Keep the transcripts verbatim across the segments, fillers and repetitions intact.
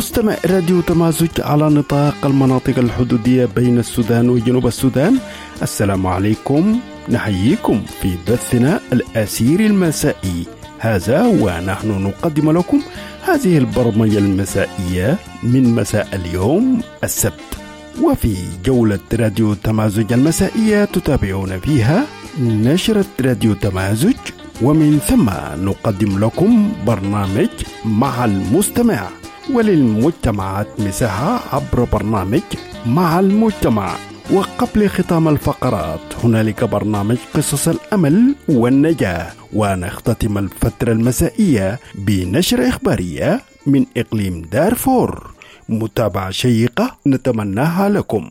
مستمع راديو تمازج على نطاق المناطق الحدودية بين السودان وجنوب السودان، السلام عليكم. نحييكم في بثنا الأسير المسائي هذا، ونحن نقدم لكم هذه البرمجة المسائية من مساء اليوم السبت. وفي جولة راديو تمازج المسائية تتابعون فيها نشرة راديو تمازج، ومن ثم نقدم لكم برنامج مع المستمع، وللمجتمعات مساحة عبر برنامج مع المجتمع. وقبل ختام الفقرات هنالك برنامج قصص الأمل والنجاة، ونختتم الفترة المسائية بنشرة إخبارية من إقليم دارفور. متابعة شيقة نتمناها لكم.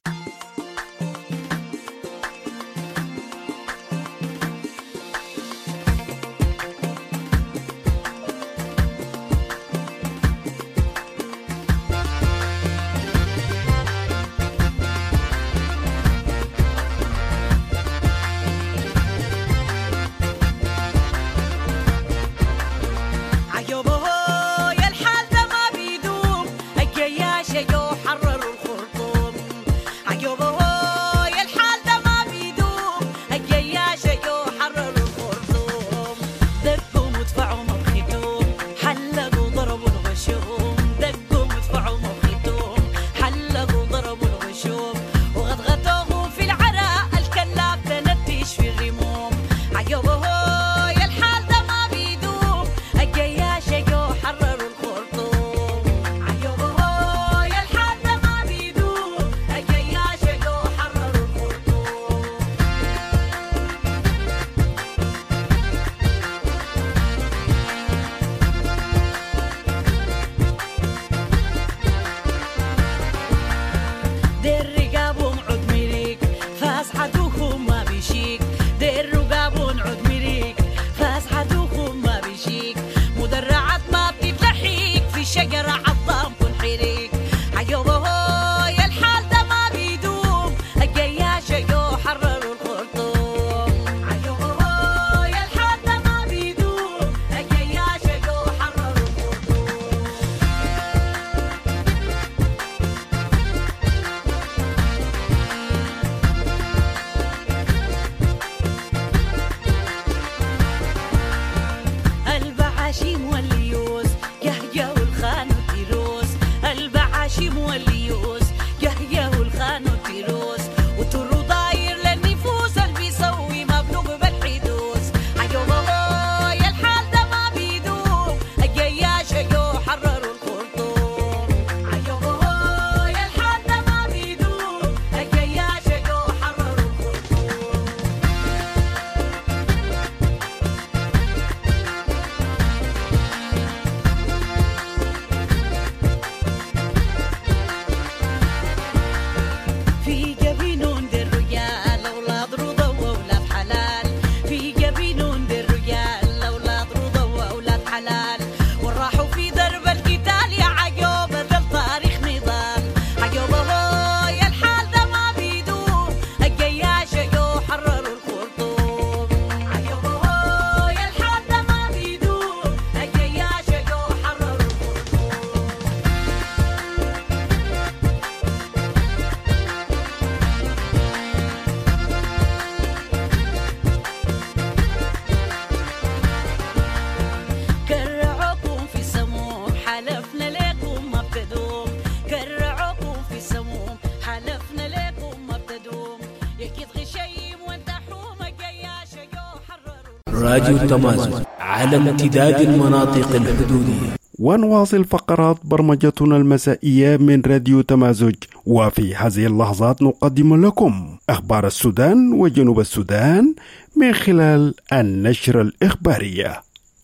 راديو تمازج على امتداد المناطق الحدودية. ونواصل فقرات برمجتنا المسائية من راديو تمازج، وفي هذه اللحظات نقدم لكم أخبار السودان وجنوب السودان من خلال النشرة الإخبارية.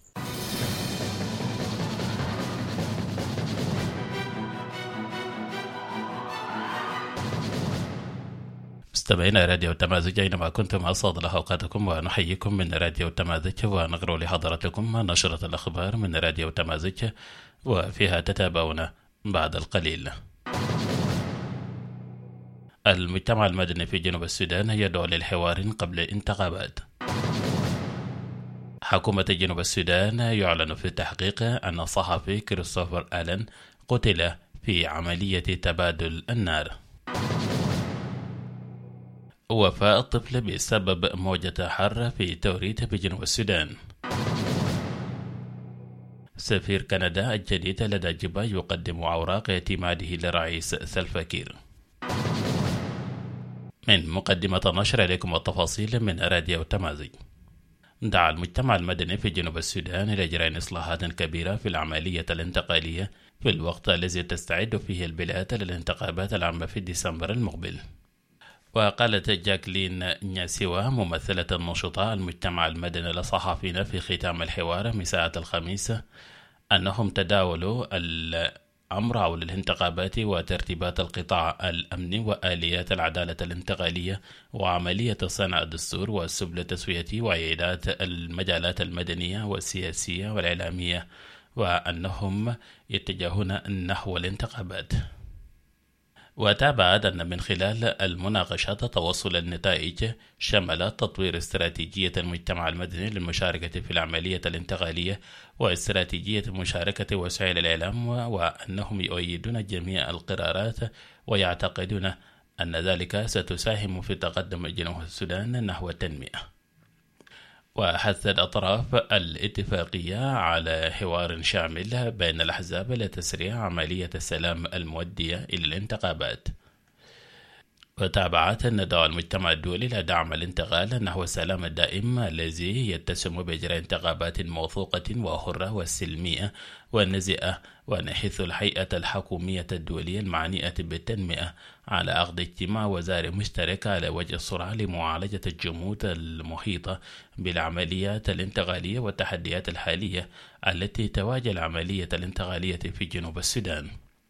مستمعينا راديو تمازج أينما كنتم أسعد الله أوقاتكم، ونحييكم من راديو تمازج، ونقرأ لحضراتكم نشرة الأخبار من راديو تمازج، وفيها تتابعون بعد القليل. المجتمع المدني في جنوب السودان يدعو للحوار قبل الانتخابات. حكومة جنوب السودان يعلن في التحقيق أن الصحفي كريستوفر آلن قتل في عملية تبادل النار. وفاة الطفل بسبب موجة حارة في توريت بجنوب السودان. سفير كندا الجديد لدى جوبا يقدم أوراق اعتماده لرئيس سلفا كير. من مقدمة النشر إليكم التفاصيل من راديو تمازج. دعا المجتمع المدني في جنوب السودان إلى إجراء إصلاحات كبيرة في العملية الانتقالية في الوقت الذي تستعد فيه البلاد للانتخابات العامة في ديسمبر المقبل. وقالت جاكلين نياسيوا ممثلة النشطاء المجتمع المدني للصحفيين في ختام الحوار مساء الخميس أنهم تداولوا الأمر حول الانتخابات وترتيبات القطاع الأمني وآليات العدالة الانتقالية وعملية صنع الدستور وسبل تسوية وإعادة المجالات المدنية والسياسية والإعلامية، وأنهم يتجهون نحو الانتخابات. وتابعت أن من خلال المناقشات توصل النتائج شملت تطوير استراتيجية المجتمع المدني للمشاركة في العملية الانتقالية واستراتيجية مشاركة وسائل الإعلام، وأنهم يؤيدون جميع القرارات ويعتقدون أن ذلك ستساهم في تقدم جنوب السودان نحو التنمية. وحثت أطراف الاتفاقية على حوار شامل بين الأحزاب لتسريع عملية السلام المؤدية إلى الانتخابات. وتابعت نداء المجتمع الدولي لدعم الانتقال نحو السلام الدائم الذي يتسم بإجراء انتخابات موثوقة وحرة والسلمية والنزيهة، ونحث الهيئة الحكومية الدولية المعنية بالتنمية على عقد اجتماع وزاري مشترك على وجه السرعة لمعالجة الجمود المحيطة بالعمليات الانتقالية والتحديات الحالية التي تواجه العملية الانتقالية في جنوب السودان.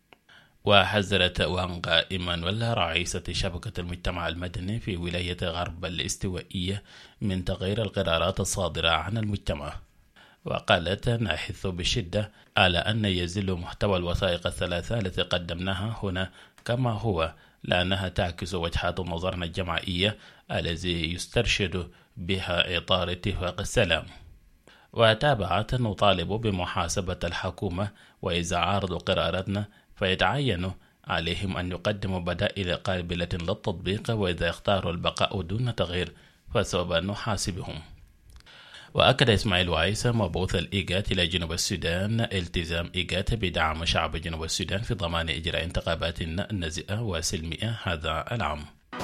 وحذرت وانغا إيمانويل رئيسة شبكة المجتمع المدني في ولاية غرب الاستوائية من تغيير القرارات الصادرة عن المجتمع، وقالت: نحث بشدة على أن يزل محتوى الوثائق الثلاثة التي قدمناها هنا كما هو، لأنها تعكس وجهات نظرنا الجماعية الذي يسترشد بها إطار اتفاق السلام. وتابعت: نطالب بمحاسبة الحكومة، وإذا عارضوا قراراتنا فيتعين عليهم أن يقدموا بدائل قابلة للتطبيق، وإذا اختاروا البقاء دون تغيير فسوف نحاسبهم. وأكد إسماعيل وايس مبعوث الإيجات إلى جنوب السودان التزام إيجات بدعم شعب جنوب السودان في ضمان إجراء انتخابات نزيهة وسلمية هذا العام.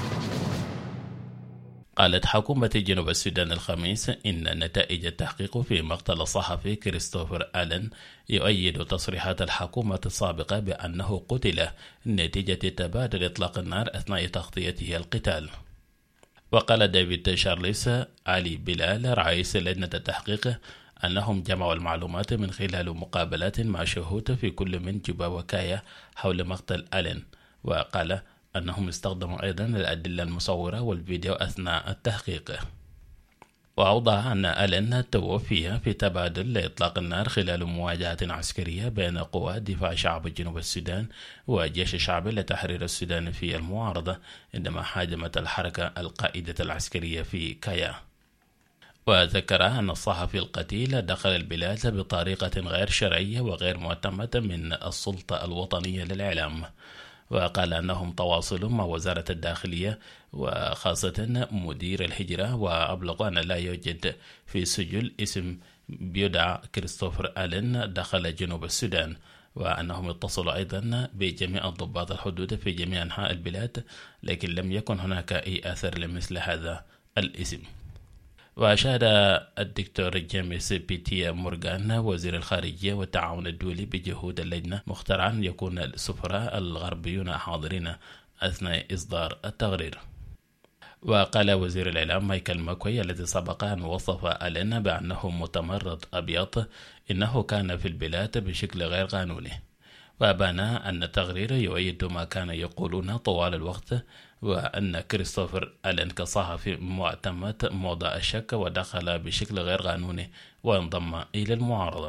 قالت حكومة جنوب السودان الخميس إن نتائج التحقيق في مقتل الصحفي كريستوفر آلن يؤيد تصريحات الحكومة السابقة بأنه قتل نتيجة تبادل إطلاق النار أثناء تغطيته القتال. وقال ديفيد شارليس علي بلال رئيس لجنة التحقيق أنهم جمعوا المعلومات من خلال مقابلات مع شهود في كل من جوبا وكايا حول مقتل آلن، وقال أنهم استخدموا أيضا الأدلة المصورة والفيديو أثناء التحقيق. وأوضح أن آلن توفي في تبادل لإطلاق النار خلال مواجهة عسكرية بين قوات دفاع شعب جنوب السودان وجيش الشعب لتحرير السودان في المعارضة عندما هاجمت الحركة القائدة العسكرية في كايا. وذكر أن الصحفي القتيل دخل البلاد بطريقة غير شرعية وغير معتمدة من السلطة الوطنية للإعلام، وقال أنهم تواصلوا مع وزارة الداخلية وخاصة مدير الهجرة، وأبلغوا أن لا يوجد في سجل اسم بيدعى كريستوفر آلن دخل جنوب السودان، وأنهم اتصلوا أيضا بجميع ضباط الحدود في جميع أنحاء البلاد، لكن لم يكن هناك أي أثر لمثل هذا الاسم. وأشاد الدكتور جيمس بيتي مورغان وزير الخارجية والتعاون الدولي بجهود اللجنة مخترعا أن يكون السفراء الغربيون حاضرين أثناء إصدار التقرير. وقال وزير الإعلام مايكل ماكوي الذي سبق أن وصف آلن بأنه متمرد أبيض إنه كان في البلاد بشكل غير قانوني، وأبان أن التقرير يؤيد ما كان يقولون طوال الوقت، وأن كريستوفر آلن كصحفي معتمد موضع الشك ودخل بشكل غير قانوني وانضم إلى المعارضة.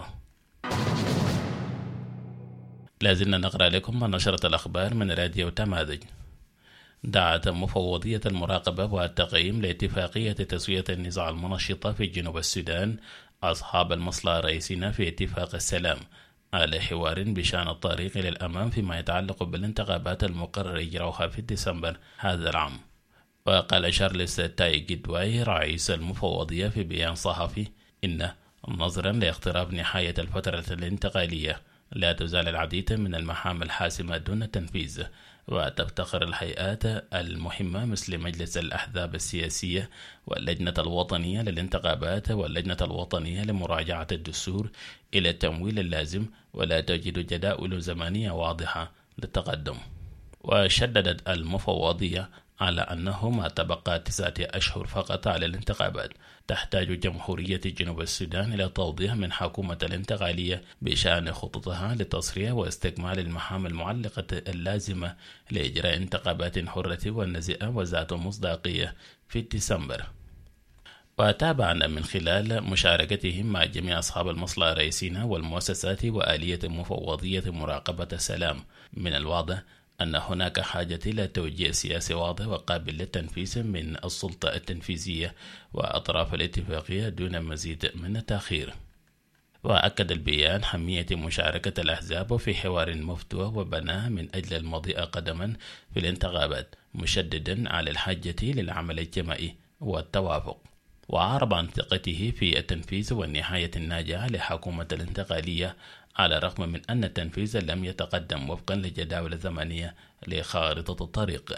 لازلنا نقرأ لكم نشرة الأخبار من راديو تمازج. دعت مفوضية المراقبة والتقييم لاتفاقية تسوية النزاع المنشطة في جنوب السودان أصحاب المصلحة الرئيسيين في اتفاق السلام على حوار بشأن الطريق للأمام فيما يتعلق بالانتخابات المقرر إجراؤها في ديسمبر هذا العام. وقال شارلز تاي جدواي رئيس المفوضية في بيان صحفي إن نظرا لاقتراب نهاية الفترة الانتقالية لا تزال العديد من المهام الحاسمة دون تنفيذ، وتفتخر الهيئات المهمة مثل مجلس الأحزاب السياسية واللجنة الوطنية للانتخابات واللجنة الوطنية لمراجعة الدستور إلى التمويل اللازم، ولا توجد جداول زمنية واضحة للتقدم. وشددت المفوضية على أنه ما تبقى تسعة أشهر فقط على الانتخابات، تحتاج جمهورية جنوب السودان إلى توضيح من حكومة الانتقالية بشأن خططها لتصفية واستكمال المهام المعلقة اللازمة لإجراء انتخابات حرة ونزيهة وذات مصداقية في ديسمبر. وتابعنا من خلال مشاركتهم مع جميع أصحاب المصلحة الرئيسيين والمؤسسات وآلية مفوضية مراقبة السلام من الواضح أن هناك حاجة إلى توجيه سياسي واضح وقابل للتنفيذ من السلطة التنفيذية وأطراف الاتفاقية دون مزيد من التأخير. وأكد البيان أهمية مشاركة الأحزاب في حوار مفتوح وبناء من أجل المضي قدما في الانتخابات، مشددا على الحاجة للعمل الجماعي والتوافق. وعرب عن ثقته في التنفيذ والنهاية الناجعة لحكومة الانتقالية على الرغم من أن التنفيذ لم يتقدم وفقا لجداول زمنية لخارطة الطريق.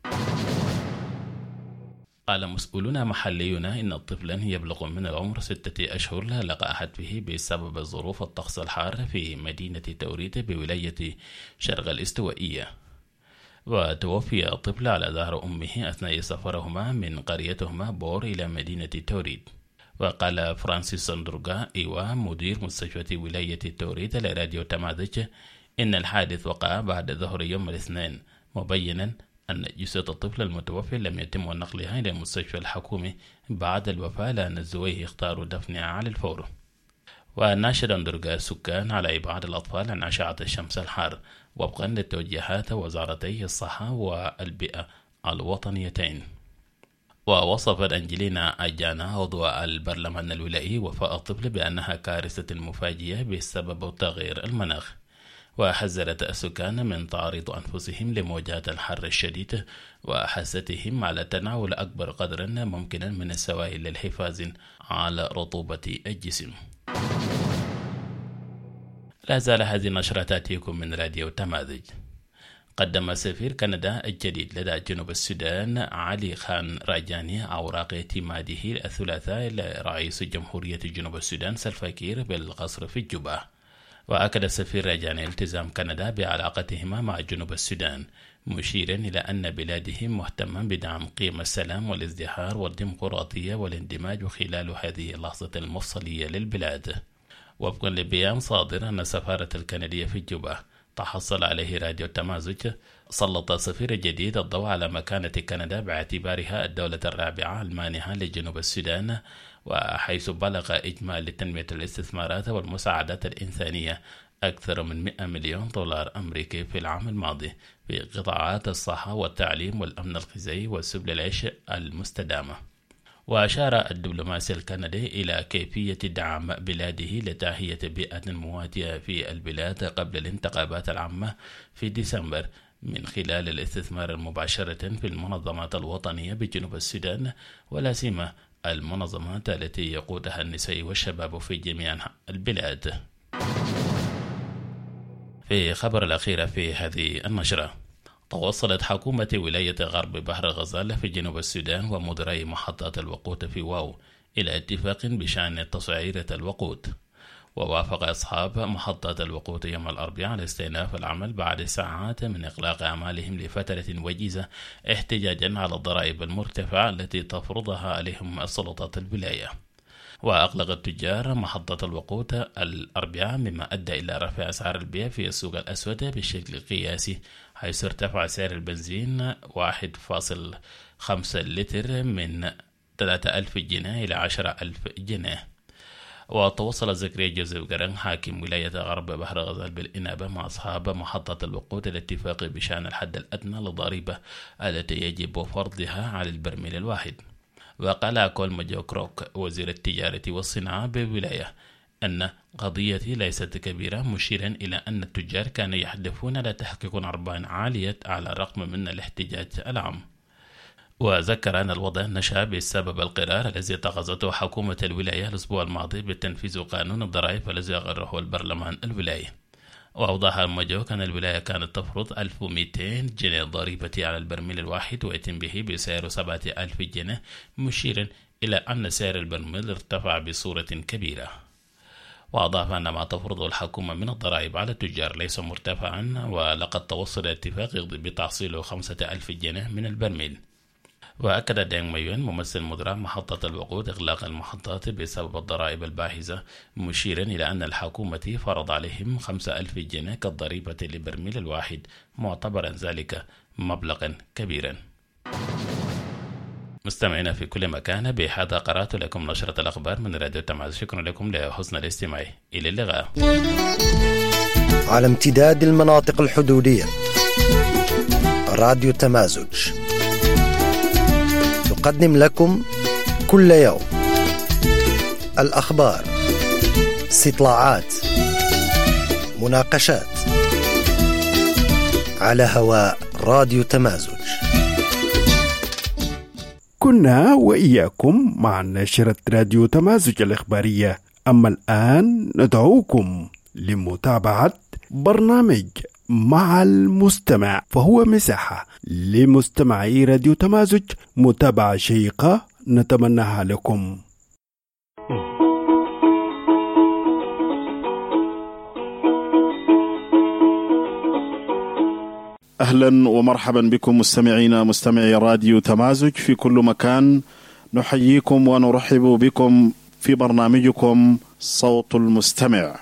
قال مسؤولون محليون إن طفلا يبلغ من العمر ستة أشهر لقى فيه بسبب ظروف الطقس الحار في مدينة توريد بولاية شرق الاستوائية، وتوفي الطفل على ظهر أمه أثناء سفرهما من قريتهما بور إلى مدينة توريد. وقال فرانسيس سندروغا إيوا مدير مستشفى ولاية توريد لراديو تمازج إن الحادث وقع بعد ظهر يوم الاثنين، مبينا أن جثة الطفل المتوفي لم يتم نقلها إلى المستشفى الحكومي بعد الوفاة، لأن الزويه اختاروا دفنها على الفور. وناشد سندروغا السكان على إبعاد الأطفال عن أشعة الشمس الحار وفقا لتوجيهات وزارتي الصحة والبيئة الوطنيتين. ووصفت أنجلينا أجانا عضو البرلمان الولائي وفاة الطفل بأنها كارثة مفاجئة بسبب تغيير المناخ، وحذرت السكان من تعريض أنفسهم لموجات الحر الشديد وحثتهم على تناول أكبر قدر ممكن من السوائل للحفاظ على رطوبة الجسم. لا زال هذه النشرة تأتيكم من راديو تمازج. قدم سفير كندا الجديد لدى جنوب السودان علي خان راجاني أوراق اعتماده الثلاثاء لرئيس جمهورية جنوب السودان سلفا كير بالقصر في الجوبة. وأكد السفير راجاني التزام كندا بعلاقتهما مع جنوب السودان، مشيرا إلى أن بلاده مهتما بدعم قيم السلام والازدهار والديمقراطية والاندماج خلال هذه اللحظة المفصلية للبلاد. وفقا لبيان صادر أن السفارة الكندية في الجوبة تحصل عليه راديو تمازج، سلط السفير الجديد الضوء على مكانة كندا باعتبارها الدولة الرابعة المانحة لجنوب السودان، وحيث بلغ إجمالي تنمية الاستثمارات والمساعدات الإنسانية أكثر من مئة مليون دولار أمريكي في العام الماضي في قطاعات الصحة والتعليم والأمن الغذائي وسبل العيش المستدامة. وأشار الدبلوماسي الكندي إلى كيفية دعم بلاده لتهيئة بيئة مواتية في البلاد قبل الانتخابات العامة في ديسمبر من خلال الاستثمار المباشرة في المنظمات الوطنية بجنوب السودان، ولا سيما المنظمات التي يقودها النساء والشباب في جميع البلاد. في خبر الأخير في هذه النشرة، توصلت حكومة ولاية غرب بحر غزال في جنوب السودان ومديري محطات الوقود في واو إلى اتفاق بشأن تسعيرة الوقود. ووافق أصحاب محطات الوقود يوم الأربعاء على استئناف العمل بعد ساعات من إغلاق أعمالهم لفترة وجيزة احتجاجا على الضرائب المرتفعة التي تفرضها عليهم السلطات الولاية. وأغلق التجار محطة الوقود الأربعاء، مما أدى إلى رفع أسعار البيع في السوق الأسود بشكل قياسي، حيث ارتفع سعر البنزين واحد فاصلة خمسة لتر من ثلاثة آلاف جنيه إلى عشرة آلاف جنيه. وتوصل زكريا جوزيف قرن حاكم ولاية غرب بحر غزال بالإنابة مع أصحاب محطة الوقود الاتفاق بشأن الحد الأدنى للضريبة التي يجب فرضها على البرميل الواحد. وقال كول مجوكروك وزير التجارة والصناعة بالولاية أن قضيتي ليست كبيرة، مشيرا إلى أن التجار كانوا يحلفون لا تحقيق أرباح عالية على الرغم من الاحتجاج العام. وذكر أن الوضع نشأ بسبب القرار الذي اتخذته حكومة الولاية الأسبوع الماضي بتنفيذ قانون الضرائب الذي أقره البرلمان الولاية. وأوضح المجوك أن الولاية كانت تفرض ألف ومئتين جنيه ضريبة على البرميل الواحد ويتم به بسعر سبعة آلاف جنيه، مشيرا إلى أن سعر البرميل ارتفع بصورة كبيرة. وأضاف أن ما تفرضه الحكومة من الضرائب على التجار ليس مرتفعا، ولقد توصل اتفاق بتحصيله خمسة آلاف جنيه من البرميل. وأكد دينغ ميوين ممثل مدراء محطة الوقود إغلاق المحطات بسبب الضرائب الباهظة، مشيرا إلى أن الحكومة فرض عليهم خمسة آلاف جنيه كالضريبة للبرميل الواحد، معتبرا ذلك مبلغا كبيرا. مستمعينا في كل مكان، بهذا قرأت لكم نشرة الأخبار من راديو تمازج. شكرا لكم لحسن الاستماع، إلى اللقاء. على امتداد المناطق الحدودية، راديو تمازج تقدم لكم كل يوم الأخبار، استطلاعات، مناقشات على هواء راديو تمازج. كنا وإياكم مع نشرة راديو تمازج الإخبارية. أما الآن ندعوكم لمتابعة برنامج مع المستمع، فهو مساحة لمستمعي راديو تمازج متابعة شيقة نتمناها لكم. أهلا ومرحبا بكم مستمعينا مستمعي راديو تمازج في كل مكان. نحييكم ونرحب بكم في برنامجكم صوت المستمع.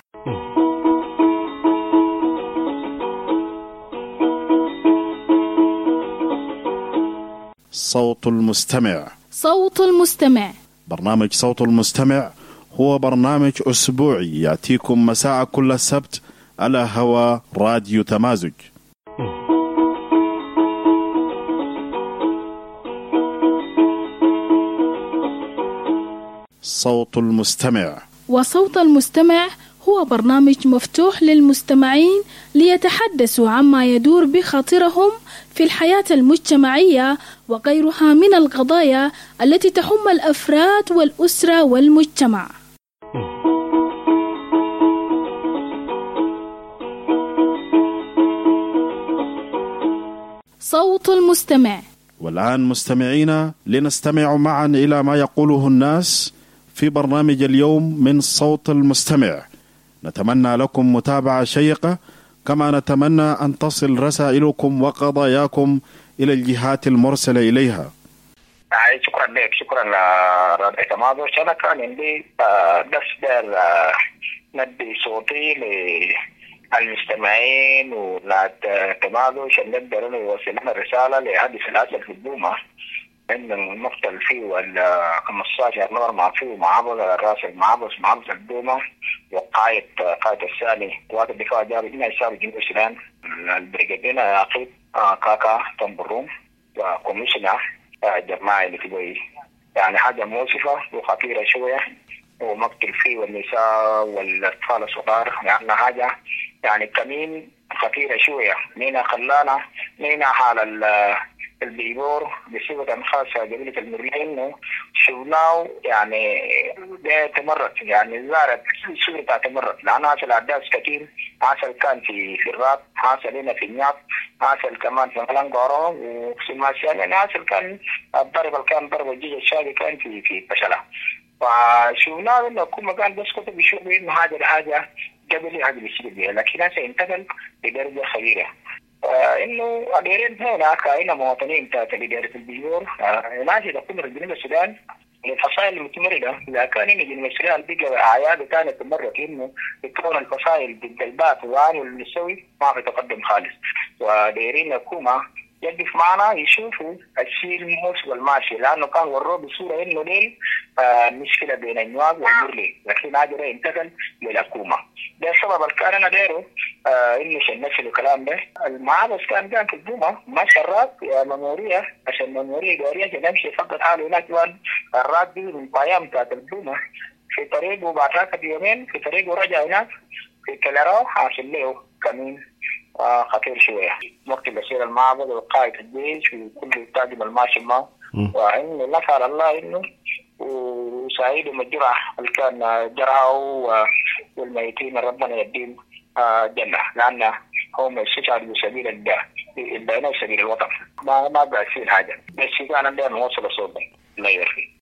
صوت المستمع صوت المستمع برنامج صوت المستمع هو برنامج أسبوعي يأتيكم مساء كل السبت على هوا راديو تمازج. صوت المستمع وصوت المستمع هو برنامج مفتوح للمستمعين ليتحدثوا عما يدور بخاطرهم في الحياة المجتمعية وغيرها من القضايا التي تهم الأفراد والأسرة والمجتمع. صوت المستمع. والآن مستمعينا لنستمع معا إلى ما يقوله الناس في برنامج اليوم من صوت المستمع. نتمنى لكم متابعة شيقة، كما نتمنى أن تصل رسائلكم وقضاياكم إلى الجهات المرسلة إليها. شكرا لك، شكرا لراديو تمازج. أنا كان عندي دفتر ندي صوتي للمستمعين ولاد تمازج عشان نقدر نوصل لنا الرسالة لهذه الأسئلة في الدومة إن المقتل فيه وال خمستاشر نور مع فيه معابد الراس المعابس معابس الدومة وقايد قائد الثاني قوات الدفاع الجوي هنا يساوي جنوب السودان البريغادين عقيد كاكا تنبروم وكوميشنر الجماعي اللي في يعني حاجة موصفة وخطيرة شوية، ومقتل فيه والنساء والأطفال الصغار يعني حاجة يعني كمين خطيرة شوية. مينا خلانا مينا حال البيبور بصفة خاصة قبيلة المرلين إنه شغلاه يعني ده تمرد يعني زارت سورة تمرد، لأن حاصل أحداث كثير، حاصل كان في في الراب، حاصل هنا في النياب، حاصل كمان في ملانقارو وفي ماسيان، يعني حاصل كان الضرب اللي كان ضرب الجيش الشادي كان في في بشلة. فشغلاه إنه كل مكان بس كتب يشوف إنه هذا الحاجة قبل هذا الشيء بيه، لكن هسه انتقل لدرجة خبيرة. آه انه اديرين هنا كاين مواطنين تاع لديره البيور ناس يدخلوا في جنوب السودان الفصائل المتمرده، اذا كان هنا جنوب السودان بقى اعياد ثانيه تمرد انه يكون الفصائل ضد البات وعن والنسوي ما في تقدم خالص، ودايرين الحكومه يقف معنا يشوفوا الشيء الموس والماشي، لانه كان وروه بصوره انه ليل آه مشكله بين النواب والمرلي، لكن هذا انتقل للحكومه. ده السبب اللي كان انا دايره آه انه عشان نفس الكلام ده المعابس كان كان في الجمعه ما شرات ميموريه عشان ميموريه دوريه عشان نمشي فقط حاله هناك. الراد دي من قيام بتاعت الجمعه في طريقه بعد بيومين في طريقه رجع هناك في كلاراو حاصل له كمين آه خطير شويه. مكتب بشير المعبد وقائد الجيش وكل التاجم الماشي معه، وانه نسال الله انه وسعيد مجرح اللي كان جرحه والميتين ربنا يديم آه جنه، لانه هم استشهدوا بسبيل الله بين سبيل الوطن. ما ما بيصير حاجه بس كان عندنا نوصل صوتنا الله يرحمه.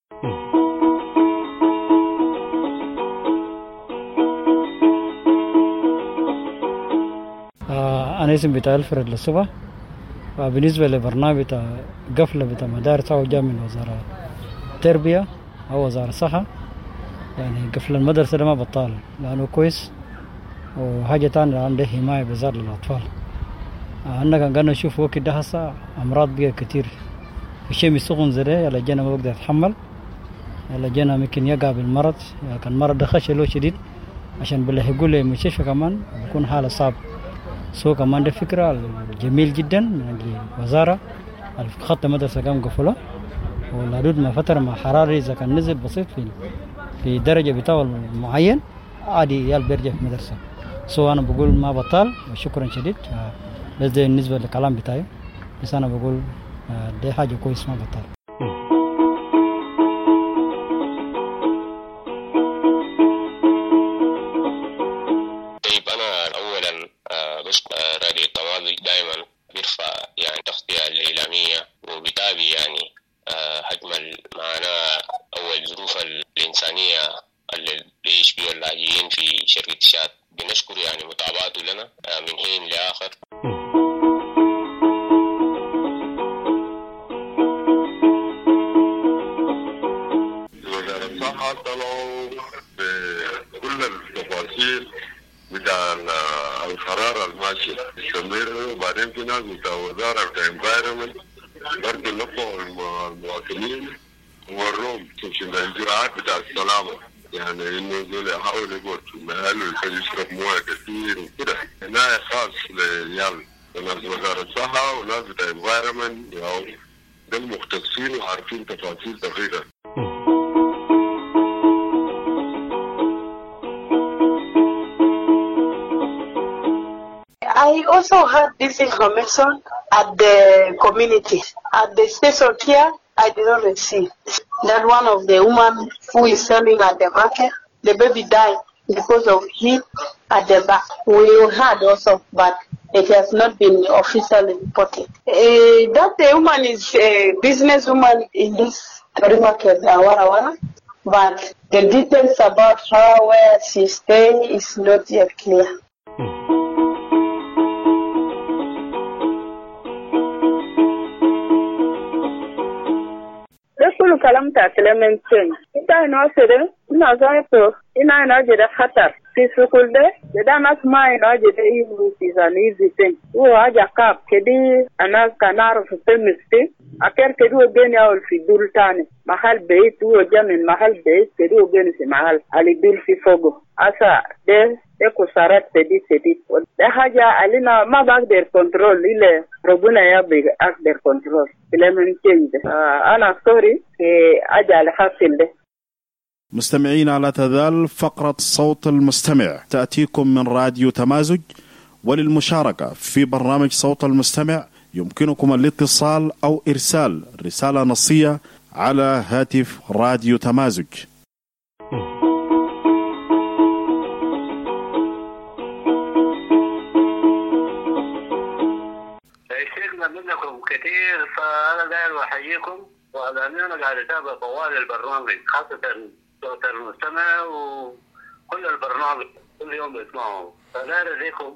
أنا اسمي بتاع الفرد للصبح. بالنسبة لبرنامج بتاع قفلة بتاع مدارس أو جاء من وزارة التربية أو وزارة الصحة، يعني قفل المدرسة ده ما بطال لأنه كويس، وحاجة تانية عنده حماية بزار للأطفال. أنا كان قلنا نشوف وقت ده هسا أمراض بيها كتير، الشيء مسخن زي ده يلا جينا ما بقدر يتحمل، يلا جينا ممكن يقع بالمرض، كان المرض ده خش له شديد عشان بلحقوا له المستشفى كمان بيكون حالة صعب. سو كمان ده فكرة جميل جدا من الوزارة الخط مدرسة قام قفله، والحدود ما فترة مع حراري إذا كان نزل بسيط في في درجة بتاعه معين عادي يال بيرجع في مدرسة. سو أنا بقول ما بطال وشكرا شديد، بس ده بالنسبة للكلام بتاعي، بس أنا بقول ده حاجة كويس ما بطال. راديو التمازج دائما بيرفع يعني تغطية الإعلامية وبيتابع يعني حجم المعاناة أو الظروف الإنسانية اللي بيعيش بيها اللاجئين في شركة تشاد. بنشكر يعني متابعته لنا من حين لآخر. وزارة الصحة طلعوا بكل التفاصيل بتاع القرار الماشي يستمر، وبعدين في ناس بتاع وزارة بتاع انفايرمنت برضه لقوا المواطنين ووروهم في الإجراءات بتاع السلامة، يعني إنه دول يحاولوا يقعدوا محل ويشرب مويه كثير وكده. عناية خاص للعيال وناس وزارة الصحة وناس بتاع انفايرمنت، يعني ده المختصين وعارفين تفاصيل دقيقة. I also had this information at the community. At the station here, I did not receive that one of the women who is selling at the market, the baby died because of heat at the back. We had also, but it has not been officially reported. Uh, that the woman is a businesswoman in this market, Awara Wara, but the details about her, where she stays, is not yet clear. كل كلام تاع كلامين تاني انت هنا سيده هنا زايتو هنا ناجي خطر في سكول ده ده ناس ما ناجي ده يبو في زاني زين هو حاجه كاب كدي انا كان اعرف في مستي اكير كدو بيني او في دول تاني محل بيت هو جا من محل بيت كدو بيني في محل على دول في فوقه اسا ده اكو صارت تدي تدي ده حاجه علينا ما بقدر كنترول الا ربنا يبي اقدر كنترول كلامين تاني. انا سوري أجعل حاصل ده. مستمعينا لا تزال فقرة صوت المستمع تأتيكم من راديو تمازج، وللمشاركة في برنامج صوت المستمع يمكنكم الاتصال أو إرسال رسالة نصية على هاتف راديو تمازج. شيخنا منكم كثير، فأنا دايما أحييكم، وأنا قاعد أتابع طوال البرنامج خاصة صوت المستمع وكل البرنامج كل يوم بسمعه، فداير لكم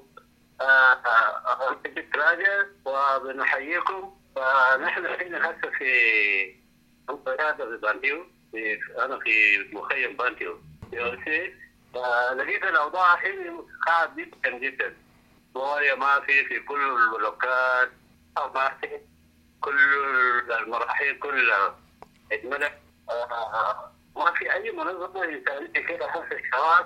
تراجع وبنحييكم. فنحن الحين هسه في منطقة في بانتيو، في أنا في مخيم بانتيو في أوسي، فلقيت الأوضاع الحين صعب جدا جدا، مويه ما في في كل البلوكات، ما في كل المراحل كلها اتملت، ما في أي منظمة إنسانية كده خاصة الشباب.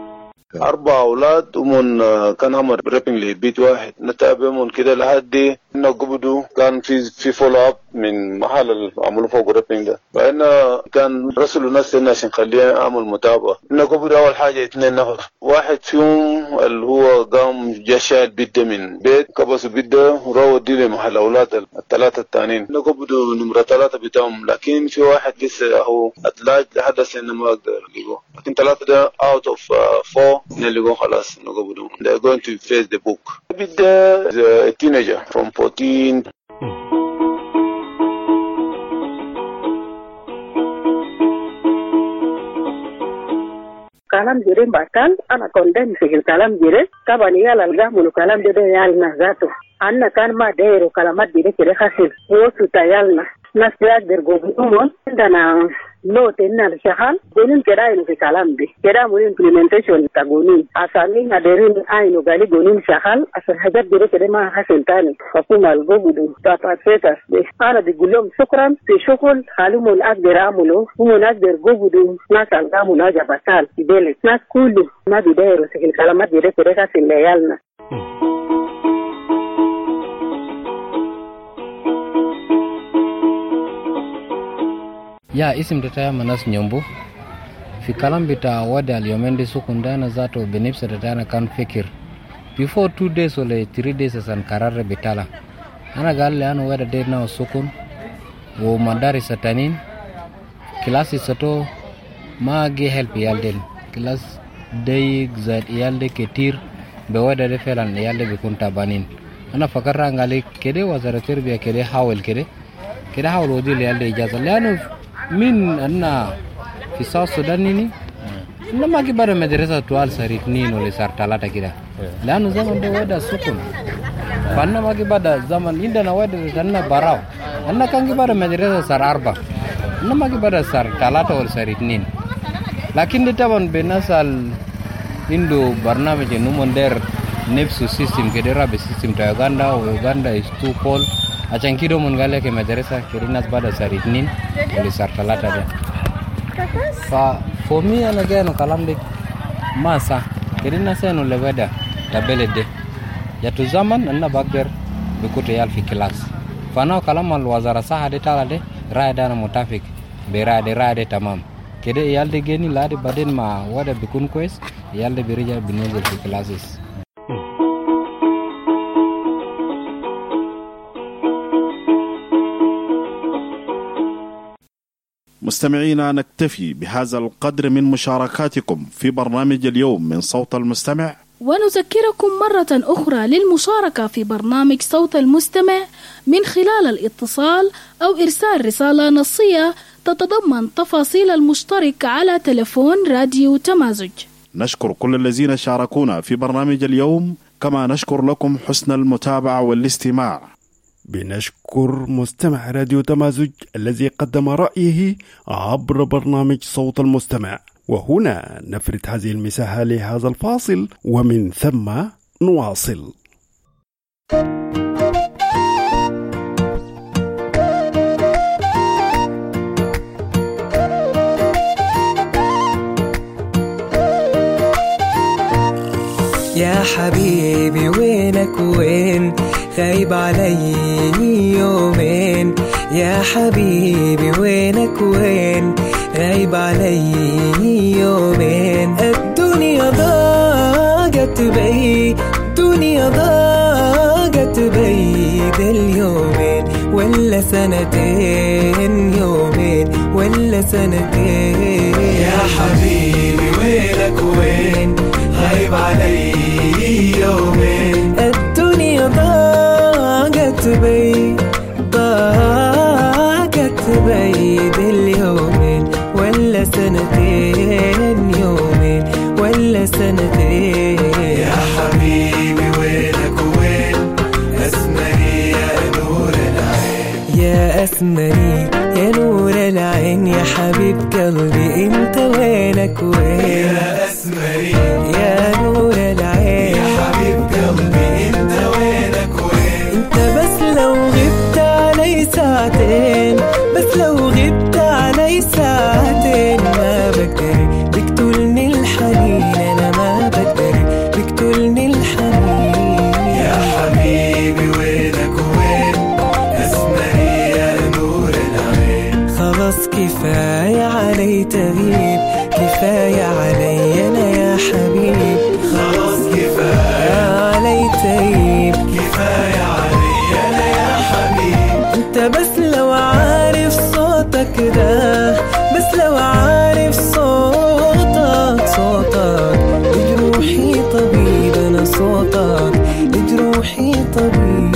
أربع أولاد ومن كان عمر بريبنج لبيت واحد، نتابعهم كده لحد إنه قبضوا كان في في فولو اب من محل اللي عملوا فوق الرابينج ده، فإنه كان رسلوا ناس لنا عشان خليه أعمل متابعة. إنه قبضوا أول حاجة اثنين نفر، واحد فيهم اللي هو قام جا شايل بيده من بيت، كبسوا بيده وراود دي لمحل أولاد الثلاثة الثانيين. إنه قبضوا نمرة ثلاثة بتاعهم، لكن في واحد لسه هو أتلاج لحد هسه إنه ما أقدر ألقوه، لكن ثلاثة ده out of uh, four نلقوه خلاص. إنه قبضوا they are going to face the book. بيده is a teenager from fourteen. kalam jire batal ana condemn sigil kalam jire kabani yala algamulu kalam de yal na zato anna kan ma deero kalamat dire kire khasil wo sutayalna nasbiak der gobumon dana no tenal shahal gonin keda ino fi kalam bi keda mo implementation tagoni asani haderin aino gali gonin shahal asal hajat dire kede ma hasil tani fakuma algobudu tapatetas be ana digulom shukran fi shukul halumul akdir amulo humul akdir gobudu nasal gamu naja batal ibele nas kulu ma bidairo sigil kalamat dire kede khasil layalna. Ya isim tataya manas nyombo fi kalam bita wada aliyomende sukundana zato benipsa tatana kan fikir before two days or three days asan karare bitala ana galle ana wada de na sukun wo madari satanin klasi sato ma ge help yalden klas day zat yalde ketir be wada de felan yalde be kunta banin ana fakarra ngale kede wazara terbiya kede hawel kede kede hawel wodi yalde ijaza lanu min anna fi South Sudan nini nama kibara madrasa tual sarit nino le sar talata kida lanu zaman de wada sukun panna magi bada zaman inda na wada sanna barau anna kan kibara madrasa sar arba nama kibara sar talata wal sarit nin lakin de taban benasal indo barnamij numonder nefsu system kedera be system ta Uganda Uganda is too cold acan kido mun gale ke madrasa kirinas bada sarit nin wal sar talata de fa for me ana gano kalam de masa kirina seno le weda tabele de ya tu zaman anna bagder be ko te yal fi class fa na kalam al wazara saha de tala de raada na mutafik be raade raade tamam kede yalde geni laade baden ma wada be kun quest yalde be rija be nozul fi classes. مستمعينا نكتفي بهذا القدر من مشاركاتكم في برنامج اليوم من صوت المستمع، ونذكركم مرة أخرى للمشاركة في برنامج صوت المستمع من خلال الاتصال أو إرسال رسالة نصية تتضمن تفاصيل المشترك على تلفون راديو تمازج. نشكر كل الذين شاركونا في برنامج اليوم، كما نشكر لكم حسن المتابعة والاستماع. بنشكر مستمع راديو تمازج الذي قدم رأيه عبر برنامج صوت المستمع. وهنا نفرد هذه المساحة لهذا الفاصل ومن ثم نواصل. يا حبيبي وينك وين غايب علي يومين، يا حبيبي وينك وين غايب علي يومين. الدنيا ضاقت بي الدنيا ضاقت بي ده اليومين ولا سنتين يومين ولا سنتين. يا حبيبي وينك وين غايب علي يومين. الدنيا ضاقت بي ضاقت بي باليومين ولا سنتين يومين ولا سنتين. يا حبيبي وينك وين أسمري يا نور العين، يا أسمري يا نور العين، يا حبيب قلبي انت وينك وين. يا أسمري يا نور العين، يا حبيب قلبي انت وينك وين. انت بس لو غبت علي ساعتين، بس لو غبت علي ساعتين ما بقدر بقتلني الحنين، انا ما بقدر بقتلني الحنين. يا حبيبي وينك وين كفاية علي تغيب، كفاية علي أنا يا حبيب، خلاص كفاية علي تغيب، كفاية علي أنا يا حبيب. أنت بس لو عارف صوتك ده، بس لو عارف صوتك صوتك لجروحي طبيب، أنا صوتك لجروحي طبيب.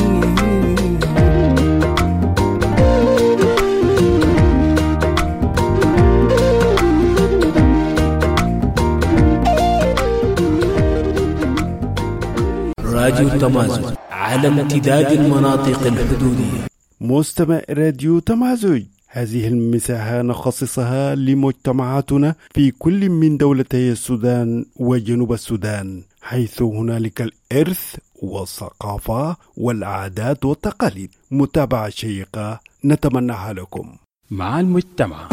راديو تمازج على امتداد المناطق الحدودية. مستمع راديو تمازج، هذه المساحة نخصصها لمجتمعاتنا في كل من دولتي السودان وجنوب السودان، حيث هنالك الإرث والثقافة والعادات والتقاليد. متابعة شيقة نتمناها لكم. مع المجتمع.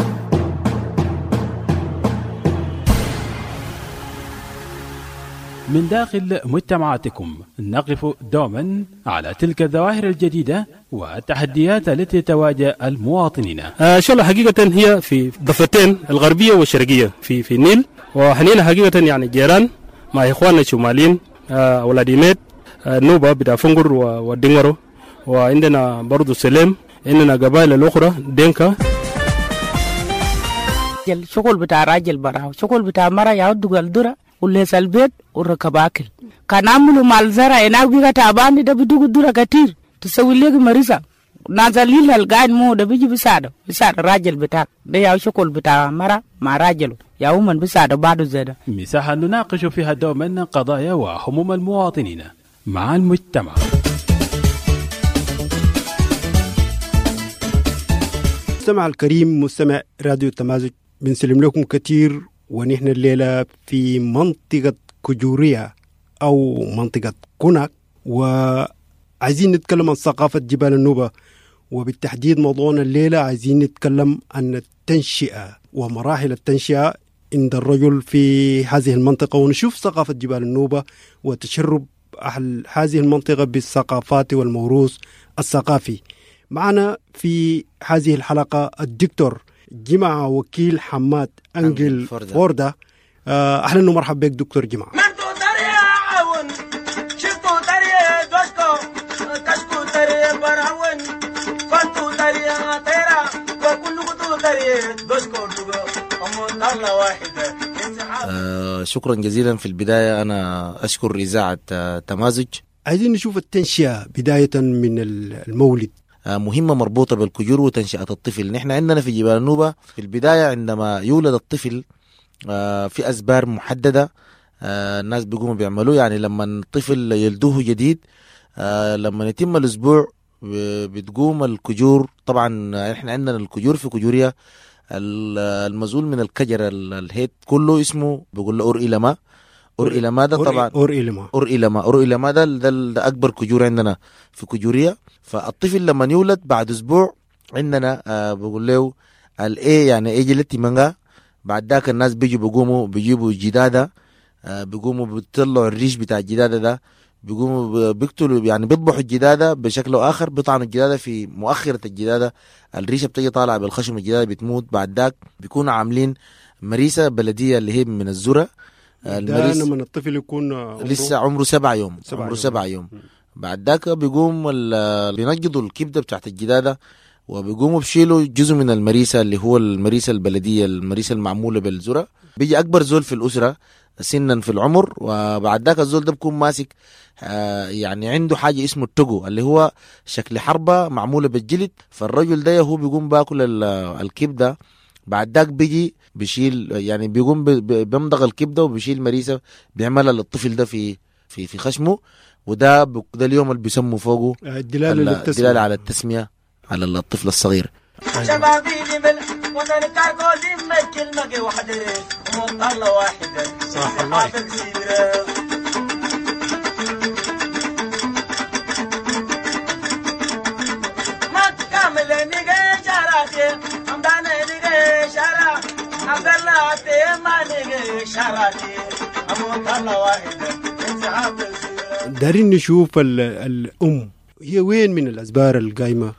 من داخل مجتمعاتكم نقف دوما على تلك الظواهر الجديدة والتحديات التي تواجه المواطنين. آه شاء الله حقيقة هي في ضفتين الغربية والشرقية في في النيل، وحنينا حقيقة يعني جيران مع إخواننا الشماليين، آه أولاديميت، آه نوبة بتاع فنجر والدينغرو، وعندنا برضو سليم، عندنا قبائل الأخرى دينكا. الشغل بتاع راجل برا، شغل بتاع مرا يعود الدرة وليس البيت وركب أكل. كان عملوا مال زرع هناك بيجا تعبان ده بدوق الدرة كتير تسوي لك مريضة نازلين القاعد مو ده بيجي بيساعده بيساعد الراجل بتاعك ده يا شغل بتاع مرا مع راجله يا ومن بيساعده بعده زيادة. مساحة نناقش فيها دوما قضايا وهموم المواطنين مع المجتمع. مستمع الكريم، مستمع راديو تمازج، بنسلم لكم كتير، ونحن الليلة في منطقة كجوريا أو منطقة كوناك، وعايزين نتكلم عن ثقافة جبال النوبة، وبالتحديد موضوعنا الليلة عايزين نتكلم عن التنشئة ومراحل التنشئة عند الرجل في هذه المنطقة، ونشوف ثقافة جبال النوبة وتشرب أهل هذه المنطقة بالثقافات والموروث الثقافي. معنا في هذه الحلقة الدكتور جمعة وكيل حماد أنجل فوردا. أهلا ومرحبا بك دكتور جمعة. آه شكرا جزيلا. في البداية أنا أشكر إذاعة آه تمازج. عايزين نشوف التنشئة بداية من المولد، آه مهمة مربوطة بالكجور وتنشئة الطفل. نحن عندنا في جبال النوبة في البداية عندما يولد الطفل آه في أسبار محددة آه الناس بيقوموا بيعملوه. يعني لما الطفل يلدوه جديد آه لما يتم الأسبوع بتقوم الكجور. طبعا احنا عندنا الكجور في كجوريا المزول من الكجر الهيت كله اسمه بيقول له أور إلما. أور إلما ده طبعا أور إلما أور إلما أور إلما ده, ده, ده أكبر كجور عندنا في كجوريا. فالطفل لما يولد بعد أسبوع عندنا آه بيقول له الإيه يعني إيه جلتي منغا. بعد ذاك الناس بيجوا بيقوموا بيجيبوا جدادة آه بيقوموا بيطلعوا الريش بتاع الجدادة ده، بيقوموا بيقتلوا يعني بيطبحوا الجدادة بشكل آخر، بيطعنوا الجدادة في مؤخرة الجدادة، الريشة بتجي طالعة بالخشم، الجدادة بتموت. بعد ذاك بيكونوا عاملين مريسة بلدية اللي هي من الذرة. المريس لما الطفل يكون عمره لسه عمره سبعة يوم سبعة عمره يوم. سبعة يوم. بعد ذاك بيقوم بينجدوا الكبدة بتاعت الجدادة وبيقوموا بشيلوا جزء من المريسة اللي هو المريسة البلدية، المريسة المعمولة بالذرة. بيجي أكبر زول في الأسرة سنا في العمر، وبعد ذاك الزول ده بيكون ماسك آه يعني عنده حاجة اسمه التوغو اللي هو شكل حربة معمولة بالجلد. فالرجل ده هو بيقوم باكل الكبدة. بعد ذاك بيجي بيشيل يعني بيقوم بيمضغ الكبدة وبيشيل مريسة بيعملها للطفل ده في في في خشمه. وده ده اليوم اللي بيسموا فوقه الدلالة الدلالة على التسمية على الطفل الصغير. شبابي جبل وتركع قوزي مكل مكي وحده ومطلع واحدة صح الله ما تكمل نيجي شاراتي أمدان نيجي شارا أبلاتي ما نيجي شاراتي ومطلع واحدة دارين نشوف الأم هي وين من الأسبار القايمة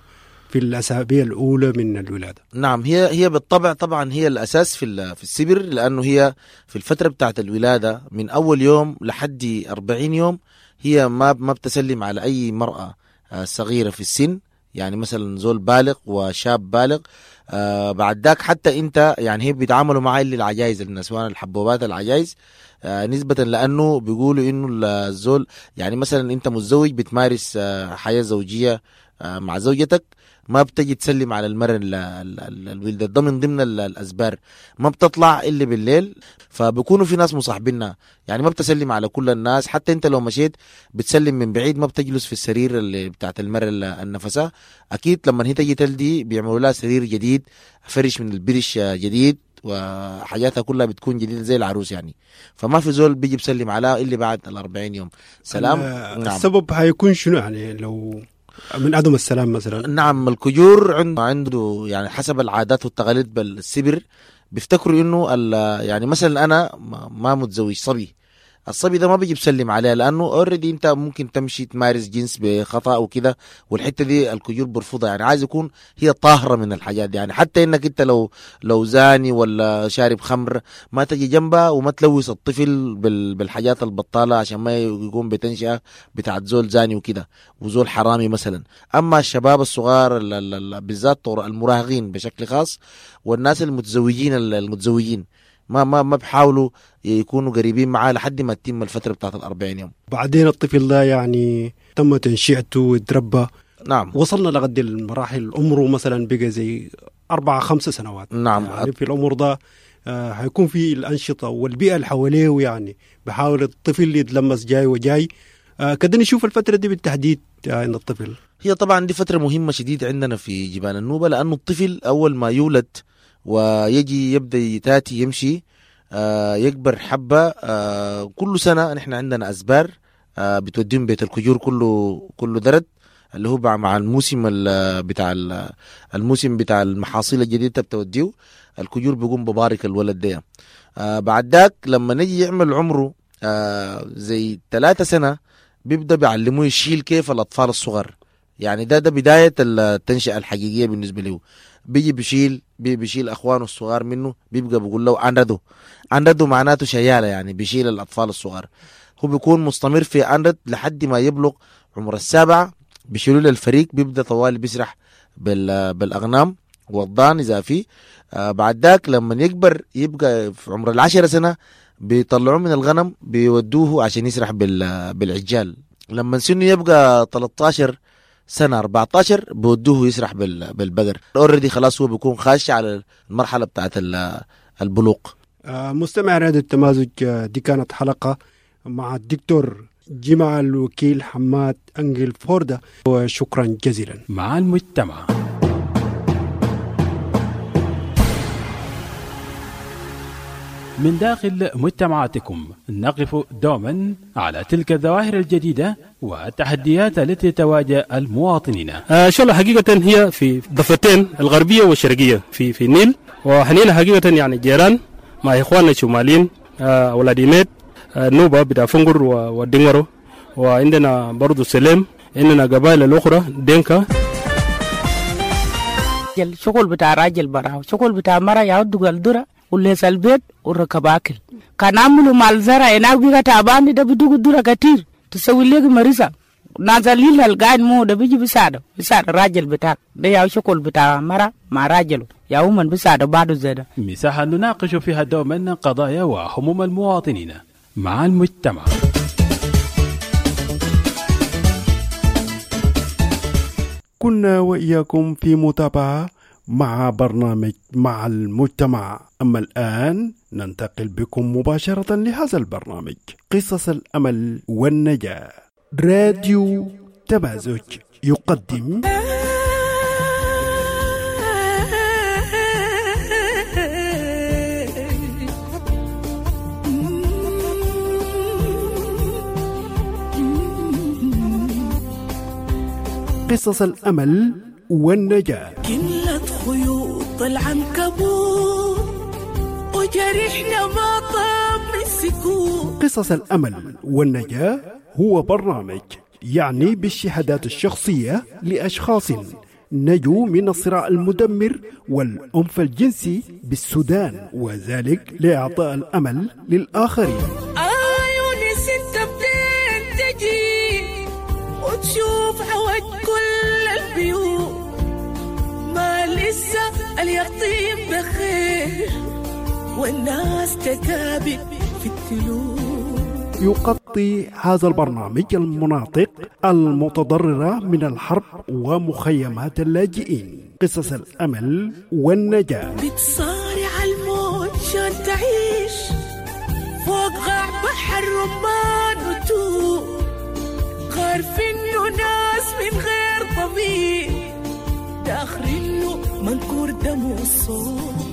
في الأسابيع الأولى من الولادة. نعم، هي هي بالطبع طبعا هي الأساس في في السبر، لأنه هي في الفترة بتاعة الولادة من أول يوم لحد أربعين يوم هي ما ما بتسلم على أي مرأة صغيرة في السن، يعني مثلا زول بالغ وشاب بالغ. آه بعد ذاك حتى انت يعني هي بيتعاملوا معاه اللي العجائز، النسوان الحبوبات العجائز، آه نسبة لأنه بيقولوا إنه الزول يعني مثلا انت متزوج بتمارس آه حياة زوجية آه مع زوجتك، ما بتجي تسلم على المرأة الولدة، ده من ضمن الأسبار، ما بتطلع إلا بالليل. فبيكونوا في ناس مصاحبينها، يعني ما بتسلم على كل الناس، حتى انت لو مشيت بتسلم من بعيد، ما بتجلس في السرير اللي بتاعت المرأة النفسة. أكيد لما هي تجي تلدي بيعملوا لها سرير جديد، فرش من البرش جديد، وحاجاتها كلها بتكون جديدة زي العروس يعني. فما في زول بيجي بسلم عليها إلا بعد الأربعين يوم. سلام. نعم. السبب هيكون شنو يعني لو من عدم السلام مثلا؟ نعم، الكجور عنده عنده يعني حسب العادات والتقاليد بالسبر بيفتكروا انه يعني مثلا انا ما متزوج صبي، الصبي ده ما بيجي بسلم عليه، لانه اوريدي انت ممكن تمشي تمارس جنس بخطا وكده، والحته دي الكجور برفضها، يعني عايز يكون هي طاهره من الحاجات دي. يعني حتى انك انت لو لو زاني ولا شارب خمر ما تجي جنبها وما تلوث الطفل بالحاجات البطاله عشان ما يقوم بتنشئه بتاعت زول زاني وكده وزول حرامي مثلا. اما الشباب الصغار بالذات المراهقين بشكل خاص والناس المتزوجين المتزوجين ما ما ما بحاولوا يكونوا قريبين معاه لحد ما تتم الفترة بتاعت الأربعين يوم. بعدين الطفل ده يعني تم تنشئته وتربى. نعم. وصلنا لغد المراحل، عمره مثلا بقى زي أربعة خمسة سنوات. نعم. يعني في العمر ده آه هيكون في الأنشطة والبيئة اللي حواليه، يعني بحاول الطفل يتلمس جاي وجاي. آه كده نشوف الفترة دي بالتحديد آه عند الطفل. هي طبعا دي فترة مهمة شديد عندنا في جبال النوبة، لأنه الطفل أول ما يولد ويجي يبدأ يتاتي يمشي آه يكبر حبة، آه كل سنة نحن عندنا أسبار آه بتوديهم بيت الكجور كله كله درد، اللي هو مع الموسم بتاع الموسم بتاع المحاصيل الجديدة بتوديه الكجور بيقوم ببارك الولد ده. آه بعد ذاك لما نجي يعمل عمره آه زي ثلاثة سنة بيبدأ بيعلموه يشيل كيف الأطفال الصغر، يعني ده ده بداية التنشئة الحقيقية بالنسبة له. بيجي بيشيل بي بيشيل اخوانه الصغار منه، بيبقى بيقول له اندو اندو معناته شياله، يعني بيشيل الاطفال الصغار. هو بيكون مستمر في اندد لحد ما يبلغ عمر السابعه، بيشيلوا له الفريق، بيبدا طوالي بيسرح بالاغنام والضان اذا في. آه بعد ذاك لما يكبر يبقى في عمر العشرة سنه بيطلعوه من الغنم بيودوه عشان يسرح بالعجال. لما سنه يبقى ثلاثة عشر سنة أربعة عشر بودوه يسرح بالبقر، اوريدي خلاص هو بيكون خاش على المرحلة بتاعت البلوغ. آه مستمع راديو التمازج، دي كانت حلقة مع الدكتور جمع الوكيل حماد أنجل فوردة، وشكرا جزيلا. مع المجتمع من داخل مجتمعاتكم نقف دوما على تلك الظواهر الجديدة والتحديات التي تواجه المواطنين. آه شاء الله حقيقة هي في ضفتين الغربية والشرقية في في النيل، وحنينا حقيقة يعني جيران مع إخواننا الشماليين آه ولاديميت آه نوبة بتاع فنقر والدنغرو، وعندنا برضو سليم، عندنا قبائل الأخرى دينكا. الشغل بتاع راجل براو، شغل بتاع مرة يعود الدرة وليس البيت وركب أكل. كان عملوا مال زرع هناك بيجا تعبان ده بدوق الدرة كتير تسوي لك مريضة نازلين القاعد مو ده بيجي بيساعده بيساعد الراجل بتاعك ده يا شغل بتاع مرة مع راجله يا ومن بيساعده بعده زيادة. مساحة نناقش فيها دوما قضايا وهموم المواطنين مع المجتمع. كنا وإياكم في متابعة مع برنامج مع المجتمع. أما الآن ننتقل بكم مباشرة لهذا البرنامج، قصص الأمل والنجاة. راديو تمازج يقدم قصص الأمل والنجاة. كملت خيوط العنكبوت وجرحنا ما طاب من السكوت. قصص الأمل والنجاة هو برنامج يعني بالشهادات الشخصية لأشخاص نجوا من الصراع المدمر والعنف الجنسي بالسودان، وذلك لإعطاء الأمل للآخرين. عيوني ستة بدين تجي وتشوف عوج كل البيوت، ما لسه اليقطين بخير والناس تتابع في التلوث. يغطي هذا البرنامج المناطق المتضررة من الحرب ومخيمات اللاجئين، قصص الأمل والنجاة. بتصارع الموت شان تعيش فوق غار بحر رمان وتوب، غارف إنه ناس من غير طبيب داخرينه منكور دم والصوت.